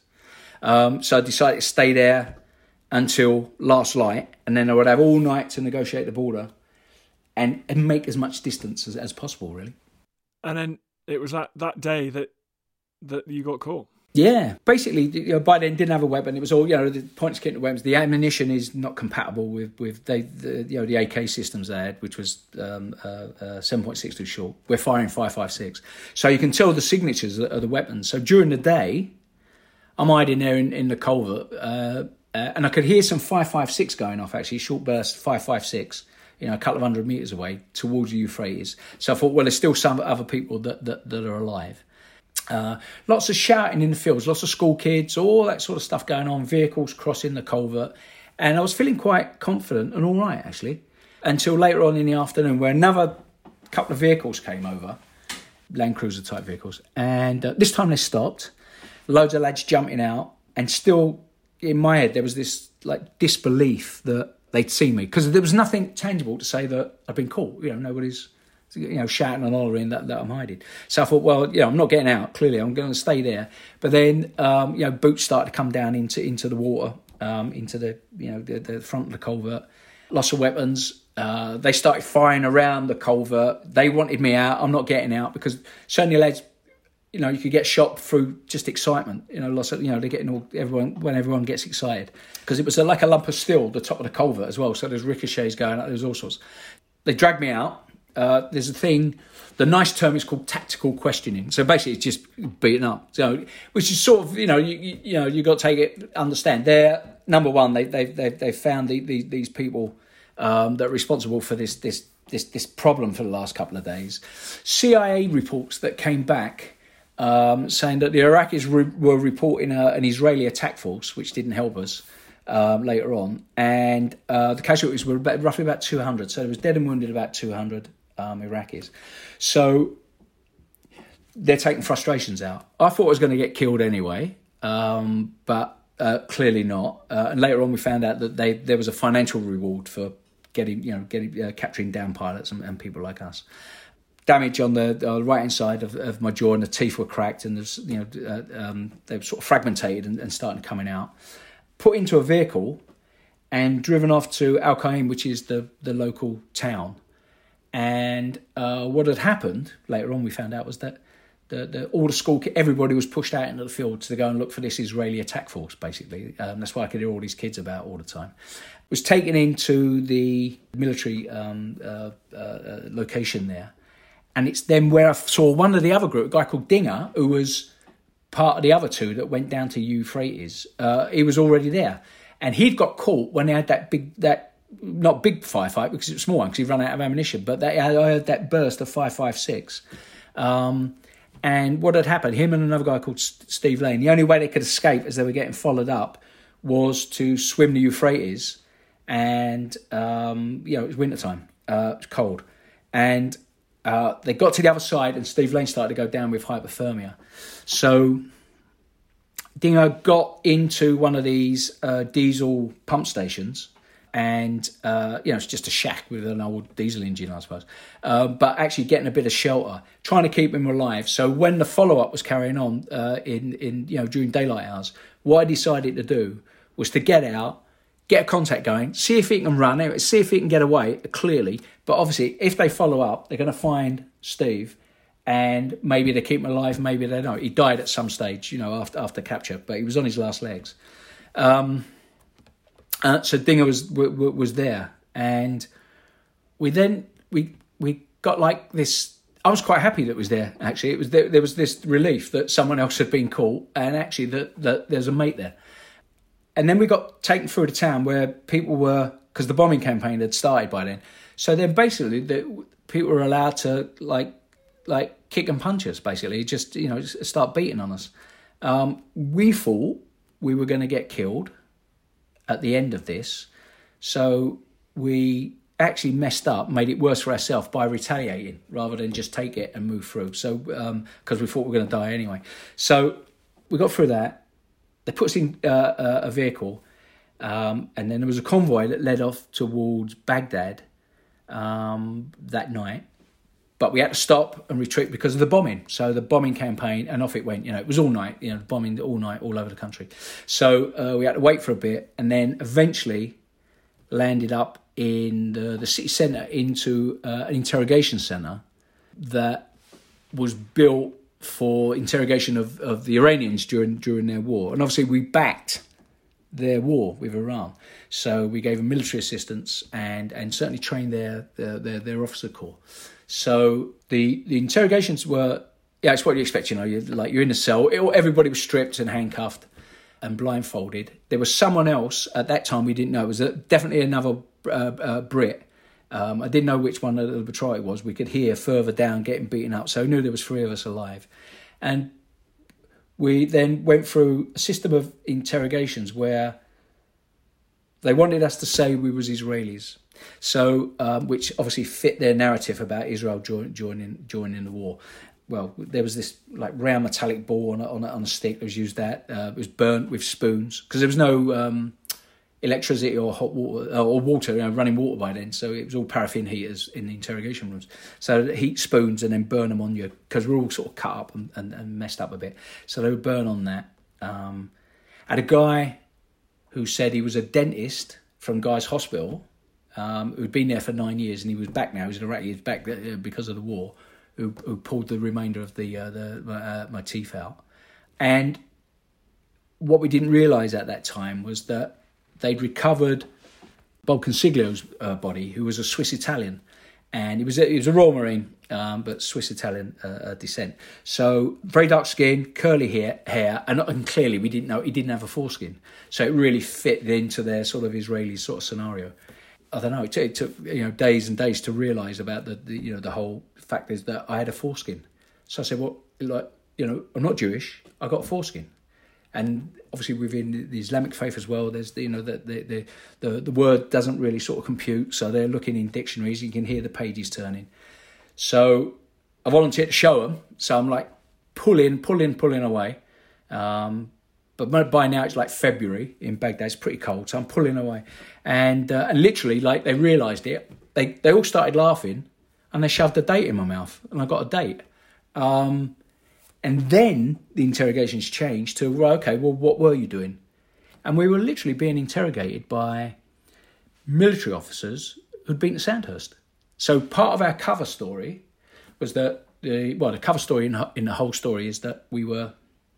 Um, so I decided to stay there until last light, and then I would have all night to negotiate the border and, and make as much distance as, as possible, really. And then it was that, that day that that you got caught. Yeah, basically, you know, by then didn't have a weapon. It was all, you know, the points to get weapons. The ammunition is not compatible with with they, the you know the A K systems they had, which was um, uh, uh, seven point six two short. We're firing five five six, so you can tell the signatures of the weapons. So during the day, I'm hiding there in, in the culvert, uh, uh, and I could hear some five five six going off. Actually, short burst five five six. You know, a couple of hundred meters away towards the Euphrates. So I thought, well, there's still some other people that that, that are alive. Uh, lots of shouting in the fields, lots of school kids, all that sort of stuff going on, vehicles crossing the culvert. And I was feeling quite confident and all right, actually, until later on in the afternoon where another couple of vehicles came over, Land Cruiser type vehicles. And uh, this time they stopped, loads of lads jumping out. And still in my head, there was this like disbelief that they'd seen me because there was nothing tangible to say that I'd been caught. You know, nobody's... you know, shouting and hollering that, that I'm hiding. So I thought, well, you know, I'm not getting out, clearly, I'm going to stay there. But then, um, you know, boots started to come down into into the water, um, into the, you know, the, the front of the culvert. Lots of weapons. Uh, they started firing around the culvert. They wanted me out. I'm not getting out because certainly lads, you know, you could get shot through just excitement. You know, lots of, you know, they're getting all, everyone, when everyone gets excited. Because it was a, like a lump of steel, the top of the culvert as well. So there's ricochets going up, there's all sorts. They dragged me out. Uh, there's a thing, the nice term is called tactical questioning. So basically it's just beating up. So, which is sort of, you know, you, you, you know, you've got to take it, understand. They're, number one, they, they, they, they've found the, the, these people um, that are responsible for this, this, this, this problem for the last couple of days. C I A reports that came back um, saying that the Iraqis re- were reporting a, an Israeli attack force, which didn't help us. Um, later on, and uh, the casualties were about, roughly about two hundred. So there was dead and wounded about two hundred um, Iraqis. So they're taking frustrations out. I thought I was going to get killed anyway, um, but uh, clearly not. Uh, and later on, we found out that they there was a financial reward for getting, you know, getting uh, capturing down pilots and, and people like us. Damage on the uh, right hand side of, of my jaw, and the teeth were cracked, and there's, you know, uh, um, they were sort of fragmented and, and starting coming out. Put into a vehicle and driven off to Al Qaim, which is the, the local town. And uh, what had happened, later on we found out, was that the, the, all the school, everybody was pushed out into the field to go and look for this Israeli attack force, basically. Um, that's why I could hear all these kids about all the time. It was taken into the military um, uh, uh, location there. And it's then where I saw one of the other group, a guy called Dinger, who was part of the other two that went down to Euphrates. Uh, he was already there. And he'd got caught when they had that big, that not big firefight because it was small one because he'd run out of ammunition, but they, I heard that burst of five five six. Um, and what had happened, him and another guy called Steve Lane, the only way they could escape as they were getting followed up was to swim the Euphrates. And, um, you know, it was wintertime, uh, it was cold. And uh, they got to the other side and Steve Lane started to go down with hypothermia. So Dingo got into one of these uh, diesel pump stations, and uh, you know, it's just a shack with an old diesel engine, I suppose. Uh, but actually getting a bit of shelter, trying to keep him alive. So when the follow-up was carrying on uh, in in you know during daylight hours, what I decided to do was to get out, get a contact going, see if he can run, see if he can get away clearly. But obviously, if they follow up, they're going to find Steve. And maybe they keep him alive, maybe they don't. He died at some stage, you know, after after capture, but he was on his last legs. Um, uh, so Dinger was w- w- was there, and we then we we got like this. I was quite happy that it was there. Actually, it was there, there was this relief that someone else had been caught, and actually that that there's a mate there. And then we got taken through the town where people were, because the bombing campaign had started by then. So then basically, the, people were allowed to like. like kick and punch us, basically, just, you know, just start beating on us. Um, we thought we were going to get killed at the end of this. So we actually messed up, made it worse for ourselves by retaliating rather than just take it and move through. So, because um, we thought we were going to die anyway. So we got through that. They put us in uh, a vehicle, um, and then there was a convoy that led off towards Baghdad um, that night. But we had to stop and retreat because of the bombing. So the bombing campaign, and off it went. You know, it was all night, you know, bombing all night all over the country. So uh, we had to wait for a bit, and then eventually landed up in the, the city centre into uh, an interrogation centre that was built for interrogation of, of the Iranians during during their war. And obviously we backed their war with Iran. So we gave them military assistance and, and certainly trained their, their, their, their officer corps. So the, the interrogations were, yeah, it's what you expect, you know, you're, like you're in a cell, it, everybody was stripped and handcuffed and blindfolded. There was someone else, at that time we didn't know, it was a, definitely another uh, uh, Brit. Um, I didn't know which one of the patrol it was. We could hear further down getting beaten up, so I knew there was three of us alive. And we then went through a system of interrogations where they wanted us to say we was Israelis. So, um, which obviously fit their narrative about Israel join, joining joining the war. Well, there was this like round metallic ball on a, on a, on a stick that was used. That uh, it was burnt with spoons because there was no um, electricity or hot water or water, you know, running water by then. So it was all paraffin heaters in the interrogation rooms. So heat spoons and then burn them on you because we're all sort of cut up and, and, and messed up a bit. So they would burn on that. Um, I had a guy who said he was a dentist from Guy's Hospital. Um, who'd been there for nine years and he was back now. He was in Iraq. He was back there because of the war. Who, who pulled the remainder of the uh, the uh, my teeth out. And what we didn't realise at that time was that they'd recovered Bob Consiglio's uh, body, who was a Swiss Italian, and he was a, he was a Royal Marine, um, but Swiss Italian uh, uh, descent. So very dark skin, curly hair, hair, and, and clearly we didn't know he didn't have a foreskin. So it really fit into their sort of Israeli sort of scenario. I don't know. It took, it took you know days and days to realise about the, the you know the whole fact is that I had a foreskin. So I said, well, like you know, I'm not Jewish. I got a foreskin, and obviously within the Islamic faith as well, there's the, you know the the, the the the word doesn't really sort of compute. So they're looking in dictionaries. You can hear the pages turning. So I volunteered to show them. So I'm like pulling, pulling, pulling away. Um, But by now it's like February in Baghdad. It's pretty cold, so I'm pulling away, and uh, and literally, like they realised it. They they all started laughing, and they shoved a date in my mouth, and I got a date. Um, and then the interrogations changed to, well, okay, well, what were you doing? And we were literally being interrogated by military officers who'd been to Sandhurst. So part of our cover story was that the well, the cover story in in the whole story is that we were.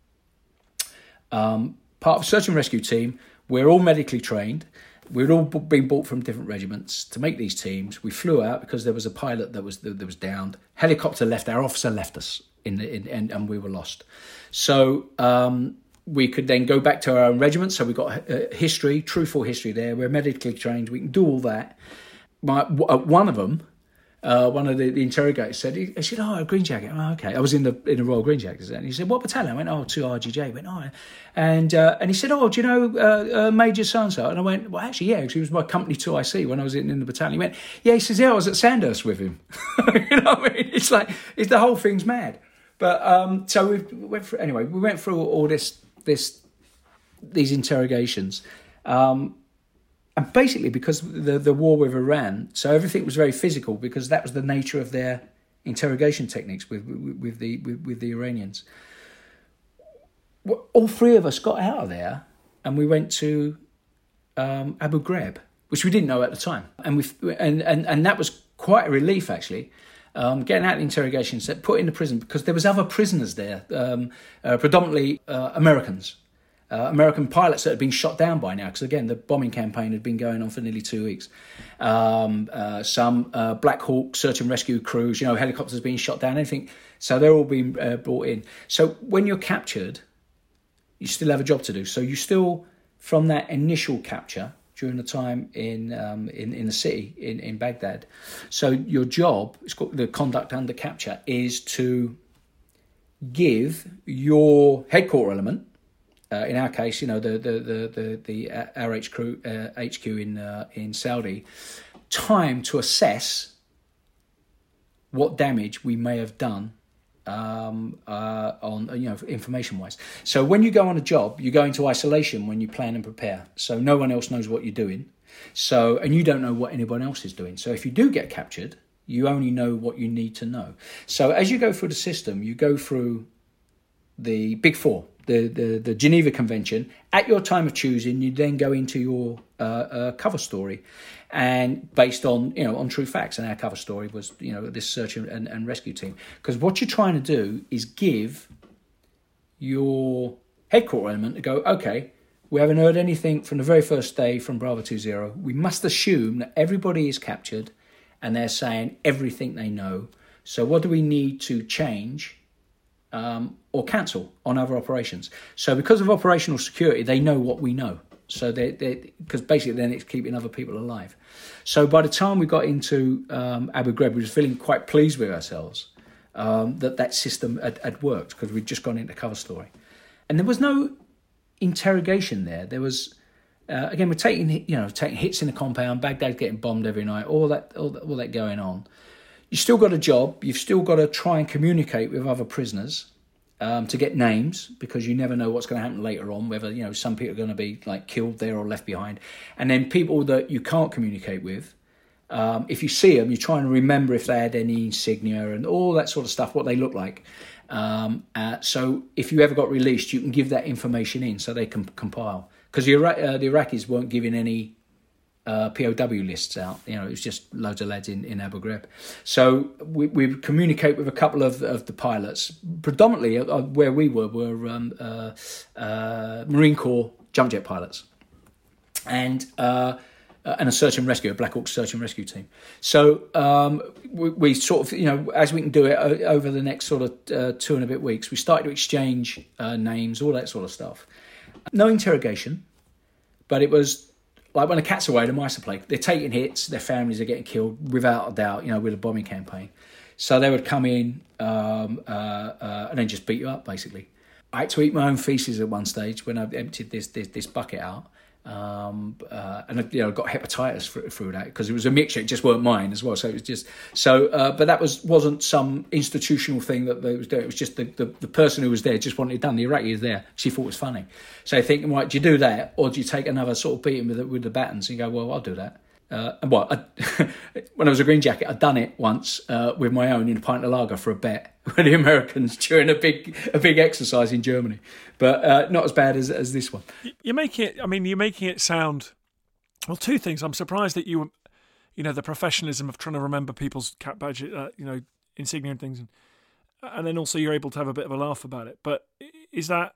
Um, part of a search and rescue team. We're all medically trained. We'd all been brought from different regiments to make these teams. We flew out because there was a pilot that was that was downed. Helicopter left. Our officer left us in the in, and, and we were lost. So um, we could then go back to our own regiment. So we got uh, history, truthful history there. We're medically trained. We can do all that. My, one of them. Uh, one of the, the interrogators said, he, he said, oh, a green jacket. Oh, okay. I was in the in the Royal Green Jackets. And he said, what battalion? I went, oh, two R G J. He went, oh. And, uh, and he said, oh, do you know uh, uh, Major so-and-so? And I went, well, actually, yeah, because he was my company two I C when I was in, in the battalion. He went, yeah, he says, yeah, I was at Sandhurst with him. You know what I mean? It's like, it's, the whole thing's mad. But um, so we went through, anyway, we went through all this, this these interrogations. Um And basically because the the war with Iran, so everything was very physical because that was the nature of their interrogation techniques with with, with the with, with the Iranians. All three of us got out of there and we went to um, Abu Ghraib, which we didn't know at the time, and we and and, and that was quite a relief actually. Um, getting out of the interrogation, put in the prison because there was other prisoners there, um, uh, predominantly uh, Americans. Uh, American pilots that had been shot down by now, because again, the bombing campaign had been going on for nearly two weeks. Um, uh, some uh, Black Hawk search and rescue crews, you know, helicopters being shot down, anything. So they're all being uh, brought in. So when you're captured, you still have a job to do. So you still, from that initial capture during the time in um, in, in the city, in, in Baghdad, so your job, it's called the conduct under capture, is to give your headquarter element. Uh, in our case, you know, the the the the, the uh, our H Q uh, H Q in uh, in Saudi, time to assess what damage we may have done um, uh, on, you know, information-wise. So when you go on a job, you go into isolation when you plan and prepare. So no one else knows what you're doing. So, and you don't know what anyone else is doing. So if you do get captured, you only know what you need to know. So as you go through the system, you go through the Big Four, the, the, the Geneva Convention. At your time of choosing, you then go into your uh, uh, cover story, and based on, you know, on true facts. And our cover story was, you know, this search and, and rescue team. Because what you're trying to do is give your headquarter element to go, okay, we haven't heard anything from the very first day from Bravo two zero. We must assume that everybody is captured and they're saying everything they know. So what do we need to change um, or cancel on other operations? So because of operational security, they know what we know. So they, they, because basically then it's keeping other people alive. So by the time we got into um, Abu Ghraib, we were feeling quite pleased with ourselves um, that that system had, had worked, because we'd just gone into cover story. And there was no interrogation there. There was, uh, again, we're taking, you know, taking hits in the compound, Baghdad getting bombed every night, all that, all that, all that going on. You've still got a job. You've still got to try and communicate with other prisoners um, to get names, because you never know what's going to happen later on, whether, you know, some people are going to be like killed there or left behind. And then people that you can't communicate with, um, if you see them, you try and remember if they had any insignia and all that sort of stuff, what they look like. Um, uh, so if you ever got released, you can give that information in so they can compile. Because the, Iraq, uh, the Iraqis weren't giving any uh, P O W lists out. You know, it was just loads of lads in, in Abu Ghraib. So we, we communicate with a couple of, of the pilots. Predominantly uh, where we were were um, uh, uh, Marine Corps jump jet pilots. And... Uh, Uh, and a search and rescue, a Black Hawk search and rescue team. So um, we, we sort of, you know, as we can do it o- over the next sort of uh, two and a bit weeks, we started to exchange uh, names, all that sort of stuff. No interrogation, but it was like when the cat's away, the mice are playing. They're taking hits, their families are getting killed without a doubt, you know, with a bombing campaign. So they would come in um, uh, uh, and then just beat you up, basically. I had to eat my own feces at one stage when I emptied this this, this bucket out. Um, uh, and you know, got hepatitis through, through that, because it was a mixture. It just weren't mine as well. So it was just so. Uh, but that was wasn't some institutional thing that they was doing. It was just the, the, the person who was there just wanted it done. The Iraqi was there. She thought it was funny. So thinking, right, do you do that, or do you take another sort of beating with the, with the batons and go, well, I'll do that. Uh, and what? I, when I was a Green Jacket, I'd done it once uh, with my own in a pint of lager for a bet with the Americans during a big a big exercise in Germany, but uh, not as bad as as this one. You're making it. I mean, you're making it sound. Well, two things. I'm surprised that you, you know, the professionalism of trying to remember people's cap badge, uh, you know, insignia and things, and, and then also you're able to have a bit of a laugh about it. But is that?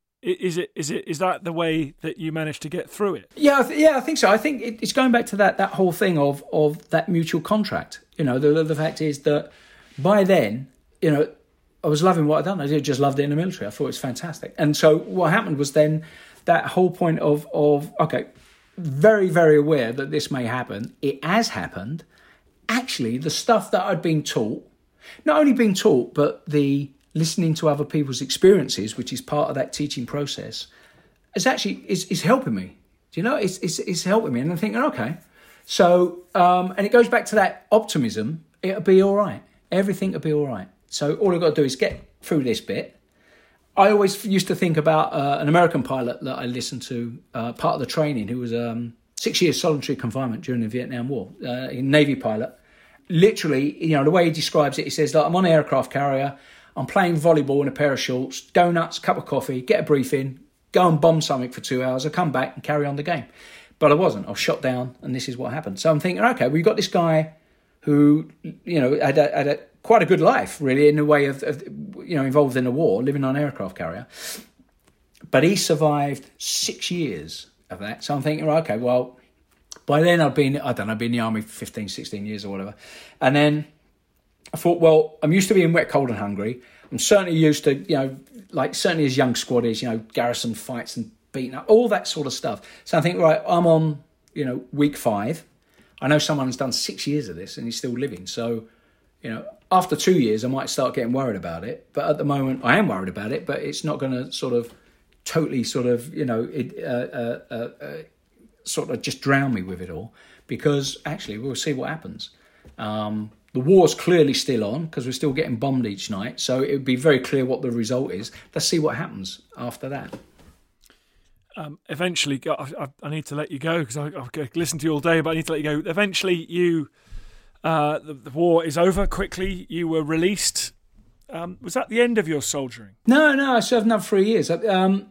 Is it is it is that the way that you managed to get through it? Yeah, I th- yeah, I think so. I think it, it's going back to that that whole thing of of that mutual contract. You know, the the fact is that by then, you know, I was loving what I'd done. I just loved it in the military. I thought it was fantastic. And so what happened was then that whole point of of okay, very very aware that this may happen. It has happened. Actually, the stuff that I'd been taught, not only been taught, but the listening to other people's experiences, which is part of that teaching process, is actually is, is helping me. Do you know? It's, it's it's helping me, and I'm thinking, okay, so um, and it goes back to that optimism. It'll be all right. Everything will be all right. So all I've got to do is get through this bit. I always used to think about uh, an American pilot that I listened to, uh, part of the training, who was um, six years solitary confinement during the Vietnam War, uh, a Navy pilot. Literally, you know, the way he describes it, he says, like, I'm on an aircraft carrier. I'm playing volleyball in a pair of shorts, donuts, cup of coffee, get a briefing, go and bomb something for two hours. I come back and carry on the game. But I wasn't. I was shot down, and this is what happened. So I'm thinking, okay, we've got this guy who, you know, had a, had a quite a good life, really, in the way of, of, you know, involved in a war, living on an aircraft carrier. But he survived six years of that. So I'm thinking, right, okay, well, by then I'd been, I don't know, I'd been in the army for fifteen, sixteen years or whatever. And then I thought, well, I'm used to being wet, cold and hungry. I'm certainly used to, you know, like certainly as young squaddies, you know, garrison fights and beating up, all that sort of stuff. So I think, right, I'm on, you know, week five. I know someone's done six years of this and he's still living. So, you know, after two years, I might start getting worried about it. But at the moment, I am worried about it, but it's not going to sort of totally sort of, you know, it, uh, uh, uh, sort of just drown me with it all, because actually we'll see what happens. Um, the war's clearly still on because we're still getting bombed each night. So it would be very clear what the result is. Let's see what happens after that. Um, eventually, I, I, I need to let you go because I've listened to you all day, but I need to let you go. Eventually, you uh, the, the war is over quickly. You were released. Um, was that the end of your soldiering? No, no, I served another three years. Um,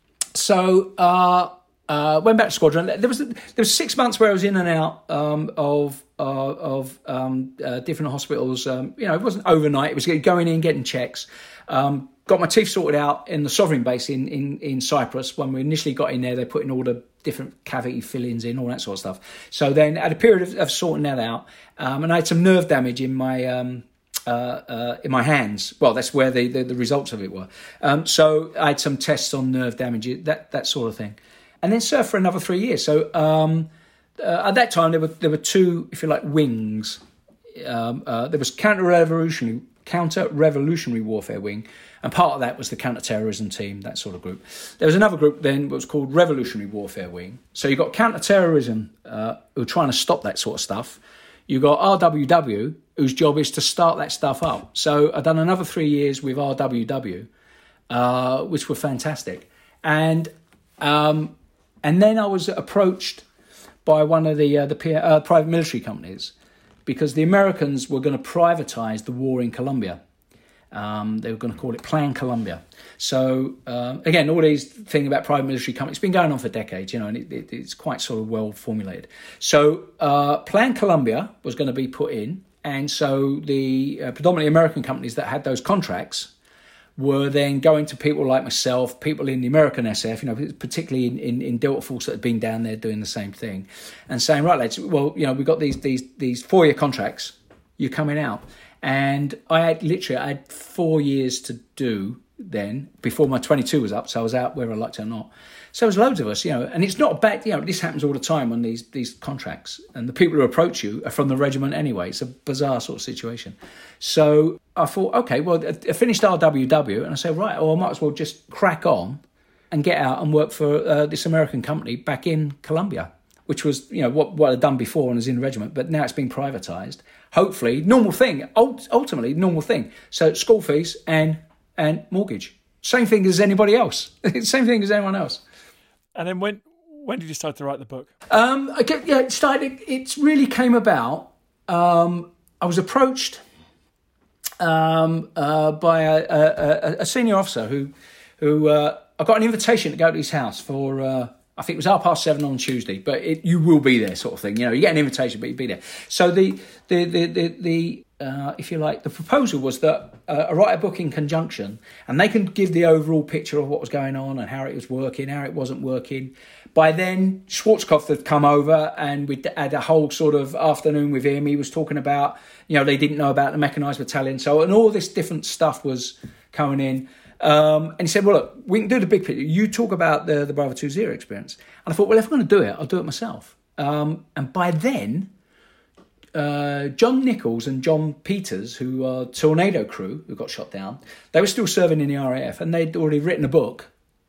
so uh, uh, went back to squadron. There was there was six months where I was in and out um, of uh, of um, uh, different hospitals. Um, you know, it wasn't overnight. It was going in, getting checks. Um, got my teeth sorted out in the Sovereign base in, in, in Cyprus. When we initially got in there, they put in all the different cavity fillings in, all that sort of stuff. So then I had a period of, of sorting that out. Um, and I had some nerve damage in my um, uh, uh, in my hands. Well, that's where the, the, the results of it were. Um, so I had some tests on nerve damage, that that sort of thing. And then served for another three years. So um, uh, at that time, there were there were two, if you like, wings. Um, uh, there was counter-revolutionary counter-revolutionary warfare wing, and part of that was the counter-terrorism team, that sort of group. There was another group then that was called Revolutionary Warfare Wing. So you got counter-terrorism, uh, who are trying to stop that sort of stuff. You got R W W, whose job is to start that stuff up. So I've done another three years with R W W, uh, which were fantastic. And um, and then I was approached by one of the uh, the P- uh, private military companies, because the Americans were going to privatise the war in Colombia. Um, they were going to call it Plan Colombia. So, um, again, all these things about private military companies, it's been going on for decades, you know, and it, it, it's quite sort of well formulated. So, uh, Plan Colombia was going to be put in, and so the uh, predominantly American companies that had those contracts were then going to people like myself, people in the American S F, you know, particularly in, in, in Delta Force that had been down there doing the same thing, and saying, right, lads, well, you know, we've got these these these four-year contracts, you're coming out. And I had literally, I had four years to do then before my twenty-two was up, so I was out whether I liked it or not. So there was loads of us, you know, and it's not bad, you know, this happens all the time on these these contracts, and the people who approach you are from the regiment anyway. It's a bizarre sort of situation. So I thought, okay, well, I finished R W W, and I said, right, well, I might as well just crack on and get out and work for uh, this American company back in Colombia, which was, you know, what, what I'd done before when I was in the regiment, but now it's been privatised. Hopefully, normal thing, ultimately, normal thing. So school fees and and mortgage. Same thing as anybody else. Same thing as anyone else. And then when when did you start to write the book? Um, I get, yeah, it started, it really came about. Um, I was approached um, uh, by a, a, a senior officer who, who uh, I got an invitation to go to his house for... Uh, I think it was half past seven on Tuesday, but it, you will be there, sort of thing. You know, you get an invitation, but you'll be there. So the the the the, the uh, if you like, the proposal was that uh, I write a book in conjunction, and they can give the overall picture of what was going on and how it was working, how it wasn't working. By then, Schwarzkopf had come over, and we had a whole sort of afternoon with him. He was talking about, you know, they didn't know about the mechanised battalion, so and all this different stuff was coming in. Um, and he said, well, look, we can do the big picture. You talk about the, the Bravo two zero experience. And I thought, well, if I'm going to do it, I'll do it myself. Um, and by then, uh, John Nichols and John Peters, who are Tornado crew, who got shot down, they were still serving in the R A F, and they'd already written a book,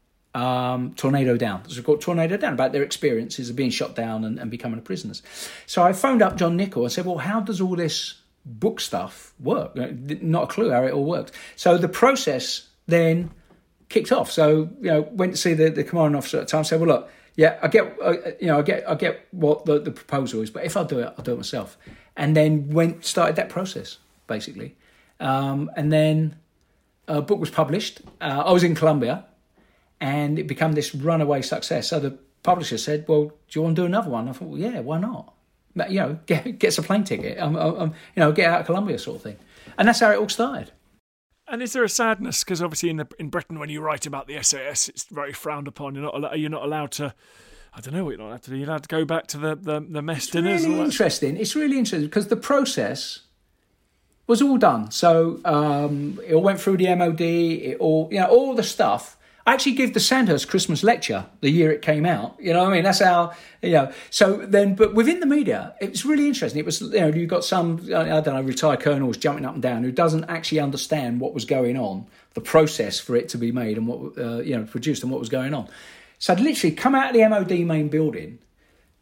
um, Tornado Down. It's called Tornado Down, about their experiences of being shot down and, and becoming prisoners. So I phoned up John Nichols and said, well, how does all this book stuff work? Not a clue how it all worked. So the process then kicked off. So, you know, went to see the, the commanding officer at the time, said, well, look, yeah, I get, uh, you know, I get, I get what the, the proposal is, but if I do it, I'll do it myself. And then went, started that process, basically. Um, and then a book was published. Uh, I was in Colombia, and it became this runaway success. So the publisher said, well, do you want to do another one? I thought, well, yeah, why not? You know, get, get us a plane ticket, um, um, you know, get out of Colombia sort of thing. And that's how it all started. And is there a sadness? Because obviously in the, in Britain, when you write about the S A S, it's very frowned upon. You're not you're not allowed to. I don't know what you're not allowed to do. You're allowed to go back to the the, the mess it's dinners. Really and interesting. It's really interesting because the process was all done. So um, it all went through the M O D. It all, you know, all the stuff. I actually give the Sandhurst Christmas lecture the year it came out. You know what I mean? That's how, you know. So then, but within the media, it was really interesting. It was, you know, you got some, I don't know, retired colonels jumping up and down who doesn't actually understand what was going on, the process for it to be made and what, uh, you know, produced and what was going on. So I'd literally come out of the M O D main building,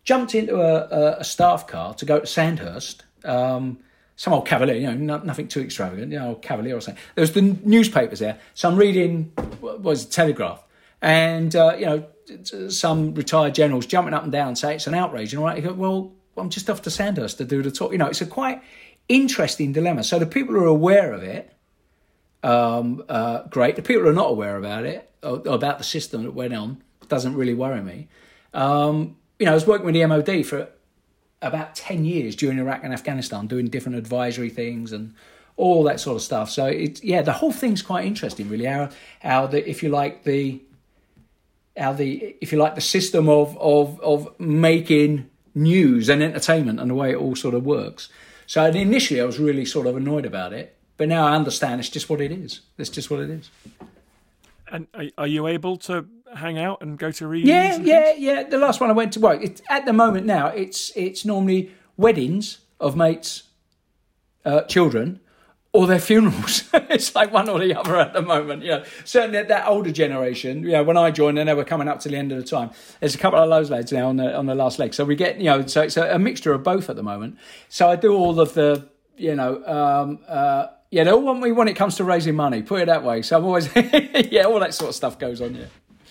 jumped into a, a, a staff car to go to Sandhurst. Um, some old Cavalier, you know, no, nothing too extravagant, you know, Cavalier or something. There was the newspapers there. So I'm reading, what was it, Telegraph. And, uh, you know, some retired generals jumping up and down saying it's an outrage. And all right, you go, well, I'm just off to Sandhurst to do the talk. You know, it's a quite interesting dilemma. So the people who are aware of it, um, uh, great. The people who are not aware about it, or, or about the system that went on, doesn't really worry me. Um, you know, I was working with the M O D for about ten years during Iraq and Afghanistan, doing different advisory things and all that sort of stuff. So, it's, yeah, the whole thing's quite interesting, really, how, how the, if you like, the... How the, if you like, the system of, of of making news and entertainment and the way it all sort of works. So initially I was really sort of annoyed about it, but now I understand it's just what it is. It's just what it is. And are you able to hang out and go to readings? Yeah, yeah, yeah. The last one I went to, well, it, at the moment now, it's it's normally weddings of mates' uh, children, or their funerals. It's like one or the other at the moment. You know, certainly that, that older generation. You know, when I joined, and they were coming up to the end of the time. There's a couple of those lads now on the on the last leg. So we get, you know, so it's a, a mixture of both at the moment. So I do all of the, you know, um, uh, yeah, they all want me when it comes to raising money. Put it that way. So I'm always, yeah, all that sort of stuff goes on. Yeah.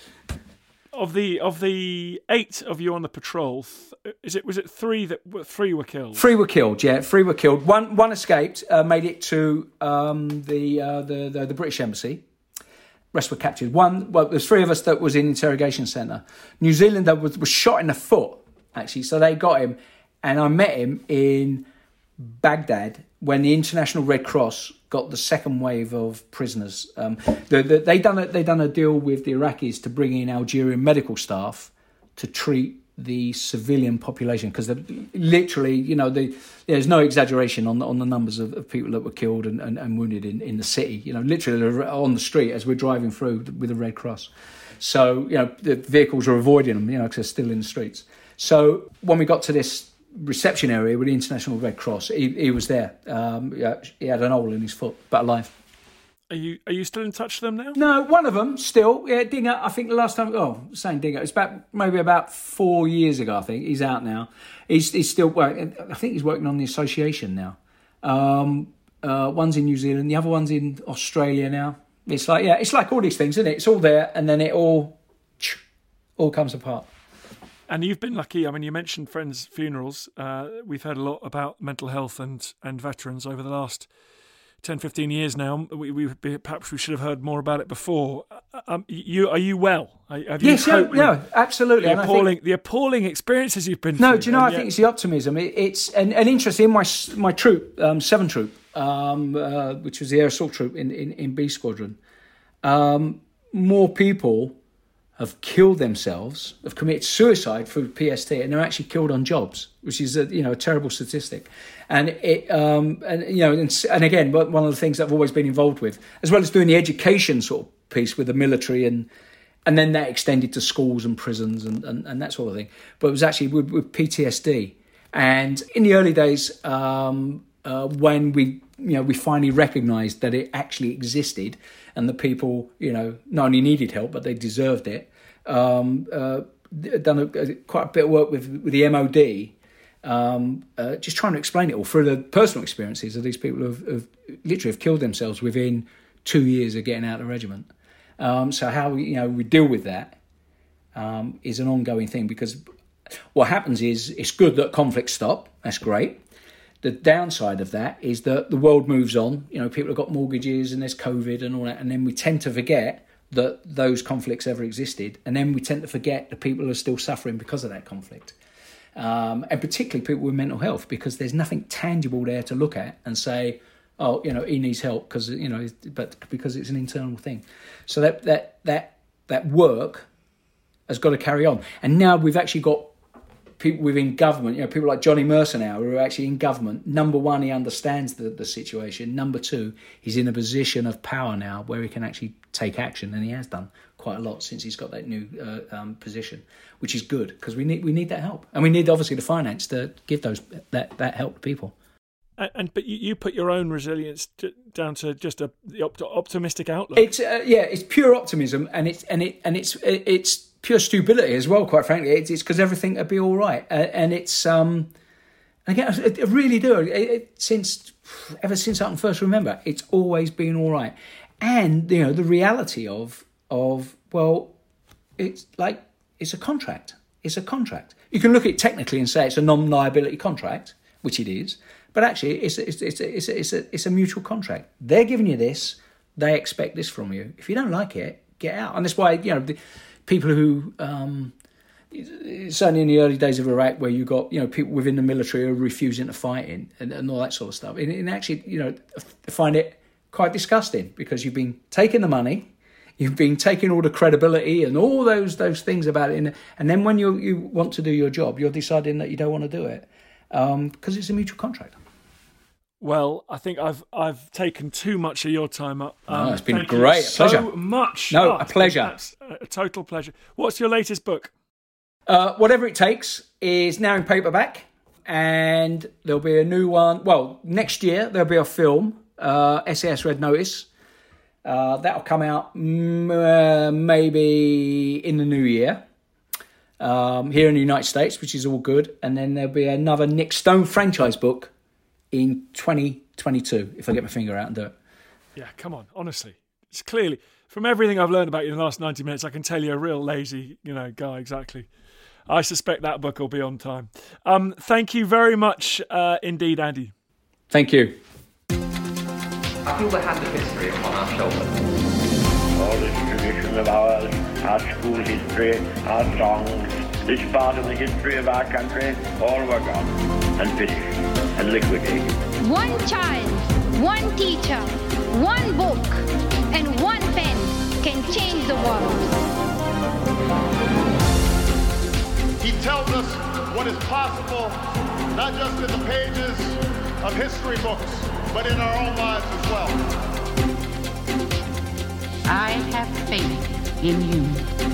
Of the of the eight of you on the patrol, th- is it was it three that three were killed? Three were killed. Yeah, three were killed. One one escaped, uh, made it to um, the, uh, the the the British Embassy. Rest were captured. One, well, there's three of us that was in interrogation centre. New Zealander was was shot in the foot actually, so they got him, and I met him in Baghdad when the International Red Cross got the second wave of prisoners. Um, the, the, they done a, they done a deal with the Iraqis to bring in Algerian medical staff to treat the civilian population, because literally, you know, the, there's no exaggeration on the, on the numbers of, of people that were killed and, and, and wounded in, in the city. You know, literally on the street as we're driving through with the Red Cross. So, you know, the vehicles are avoiding them, you know, because they're still in the streets. So when we got to this reception area with the International Red Cross, he, he was there. Um, yeah, he had an hole in his foot, but alive. Are you are you still in touch with them now? No, one of them still. Yeah, Dinger. I think the last time. Oh, saying Dinger. It's about maybe about four years ago. I think he's out now. He's he's still working. I think he's working on the association now. Um, uh, one's in New Zealand. The other one's in Australia now. It's like yeah, it's like all these things, isn't it? It's all there, and then it all all comes apart. And you've been lucky. I mean, you mentioned friends' funerals. Uh, we've heard a lot about mental health and, and veterans over the last ten, fifteen years now. We, we perhaps we should have heard more about it before. Um, you are you well? Have you yes, yeah, no, absolutely. The appalling, think, the appalling experiences you've been no, through. No, do you know? I yet... think it's the optimism. It, it's and, and interesting. In my my troop, um, seven troop, um, uh, which was the air assault troop in in, in B Squadron, um, more people have killed themselves, have committed suicide through P S T, and they're actually killed on jobs, which is a, you know a terrible statistic. And it um, and you know and, and again, one of the things that I've always been involved with, as well as doing the education sort of piece with the military, and and then that extended to schools and prisons and, and, and that sort of thing. But it was actually with, with P T S D, and in the early days, um, uh, when we you know we finally recognised that it actually existed. And the people, you know, not only needed help, but they deserved it. Um, uh, done a, a, quite a bit of work with, with the M O D, um, uh, just trying to explain it all through the personal experiences of these people who have, have literally have killed themselves within two years of getting out of the regiment. Um, so how we, you know, we deal with that um, is an ongoing thing, because what happens is it's good that conflicts stop. That's great. The downside of that is that the world moves on. You know, people have got mortgages and there's COVID and all that. And then we tend to forget that those conflicts ever existed. And then we tend to forget the people who are still suffering because of that conflict. Um, and particularly people with mental health, because there's nothing tangible there to look at and say, oh, you know, he needs help because, you know, but because it's an internal thing. So that, that, that, that work has got to carry on. And now we've actually got people within government, you know, people like Johnny Mercer now, who are actually in government. Number one, he understands the, the situation. Number two, he's in a position of power now where he can actually take action, and he has done quite a lot since he's got that new uh, um, position, which is good, because we need we need that help, and we need obviously the finance to give those that, that help to people. And, and but you, you put your own resilience to, down to just a the opt- optimistic outlook. It's uh, yeah, it's pure optimism, and it's and it and it's it's pure stupidity as well, quite frankly. It's because everything will be all right. Uh, and it's, um, again, I, I really do. It, it, since, ever since I can first remember, it's always been all right. And, you know, the reality of, of well, it's like, it's a contract. It's a contract. You can look at it technically and say it's a non-liability contract, which it is, but actually it's a, it's, it's, a, it's, a, it's, a, it's a mutual contract. They're giving you this. They expect this from you. If you don't like it, get out. And that's why, you know, the people who, um, certainly in the early days of Iraq, where you got, you know, people within the military who are refusing to fight in and, and all that sort of stuff. And, and actually, you know, I find it quite disgusting because you've been taking the money, you've been taking all the credibility and all those those things about it. And, and then when you you want to do your job, you're deciding that you don't want to do it because um, it's a mutual contract. Well, I think I've I've taken too much of your time up. Um, oh, it's been thank great. You a so pleasure. much. No, oh, a pleasure. That's a total pleasure. What's your latest book? Uh, Whatever It Takes is now in paperback, and there'll be a new one. Well, next year there'll be a film, uh, S A S Red Notice. Uh, that'll come out m- uh, maybe in the new year um, here in the United States, which is all good. And then there'll be another Nick Stone franchise book in twenty twenty-two, if I get my finger out and do it. Yeah, come on, honestly. It's clearly, from everything I've learned about you in the last ninety minutes, I can tell you're a real lazy, you know, guy, exactly. I suspect that book will be on time. Um, thank you very much uh, indeed, Andy. Thank you. I feel the hand of history upon our shoulders. All this tradition of ours, our school history, our songs, this part of the history of our country, all were gone and finished and liquidated. One child, one teacher, one book, and one pen can change the world. He tells us what is possible, not just in the pages of history books, but in our own lives as well. I have faith in you.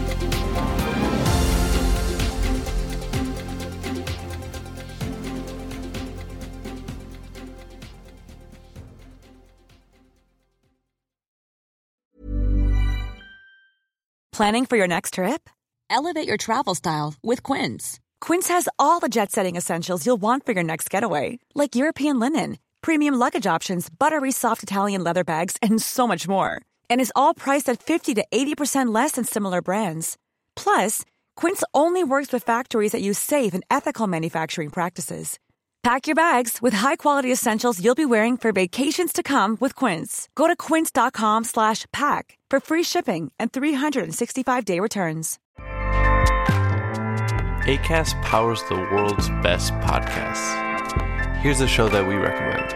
Planning for your next trip? Elevate your travel style with Quince. Quince has all the jet-setting essentials you'll want for your next getaway, like European linen, premium luggage options, buttery soft Italian leather bags, and so much more. And is all priced at fifty to eighty percent less than similar brands. Plus, Quince only works with factories that use safe and ethical manufacturing practices. Pack your bags with high-quality essentials you'll be wearing for vacations to come with Quince. Go to quince.com slash pack for free shipping and three sixty-five day returns. Acast powers the world's best podcasts. Here's a show that we recommend.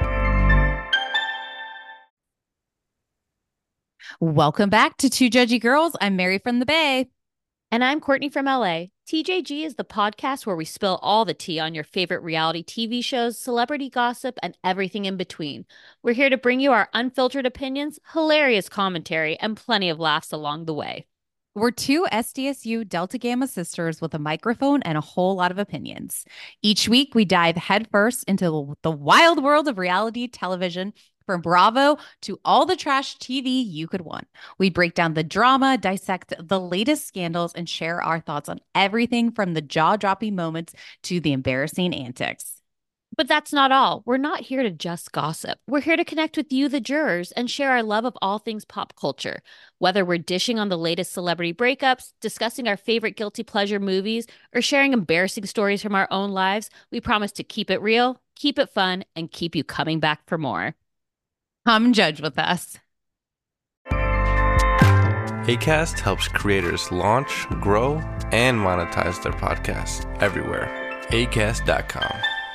Welcome back to Two Judgy Girls. I'm Mary from the Bay. And I'm Courtney from L A. T J G is the podcast where we spill all the tea on your favorite reality T V shows, celebrity gossip, and everything in between. We're here to bring you our unfiltered opinions, hilarious commentary, and plenty of laughs along the way. We're two S D S U Delta Gamma sisters with a microphone and a whole lot of opinions. Each week, we dive headfirst into the wild world of reality television, from Bravo to all the trash T V you could want. We break down the drama, dissect the latest scandals, and share our thoughts on everything from the jaw-dropping moments to the embarrassing antics. But that's not all. We're not here to just gossip. We're here to connect with you, the jurors, and share our love of all things pop culture. Whether we're dishing on the latest celebrity breakups, discussing our favorite guilty pleasure movies, or sharing embarrassing stories from our own lives, we promise to keep it real, keep it fun, and keep you coming back for more. Come judge with us. Acast helps creators launch, grow, and monetize their podcasts everywhere. acast dot com.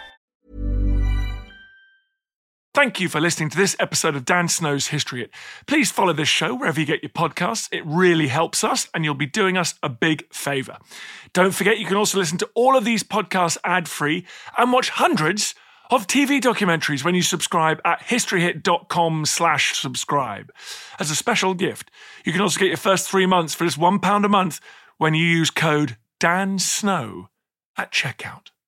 Thank you for listening to this episode of Dan Snow's History Hit. Please follow this show wherever you get your podcasts. It really helps us, and you'll be doing us a big favour. Don't forget, you can also listen to all of these podcasts ad-free and watch hundreds of T V documentaries when you subscribe at historyhit.com slash subscribe. As a special gift, you can also get your first three months for just one pound a month when you use code DANSNOW at checkout.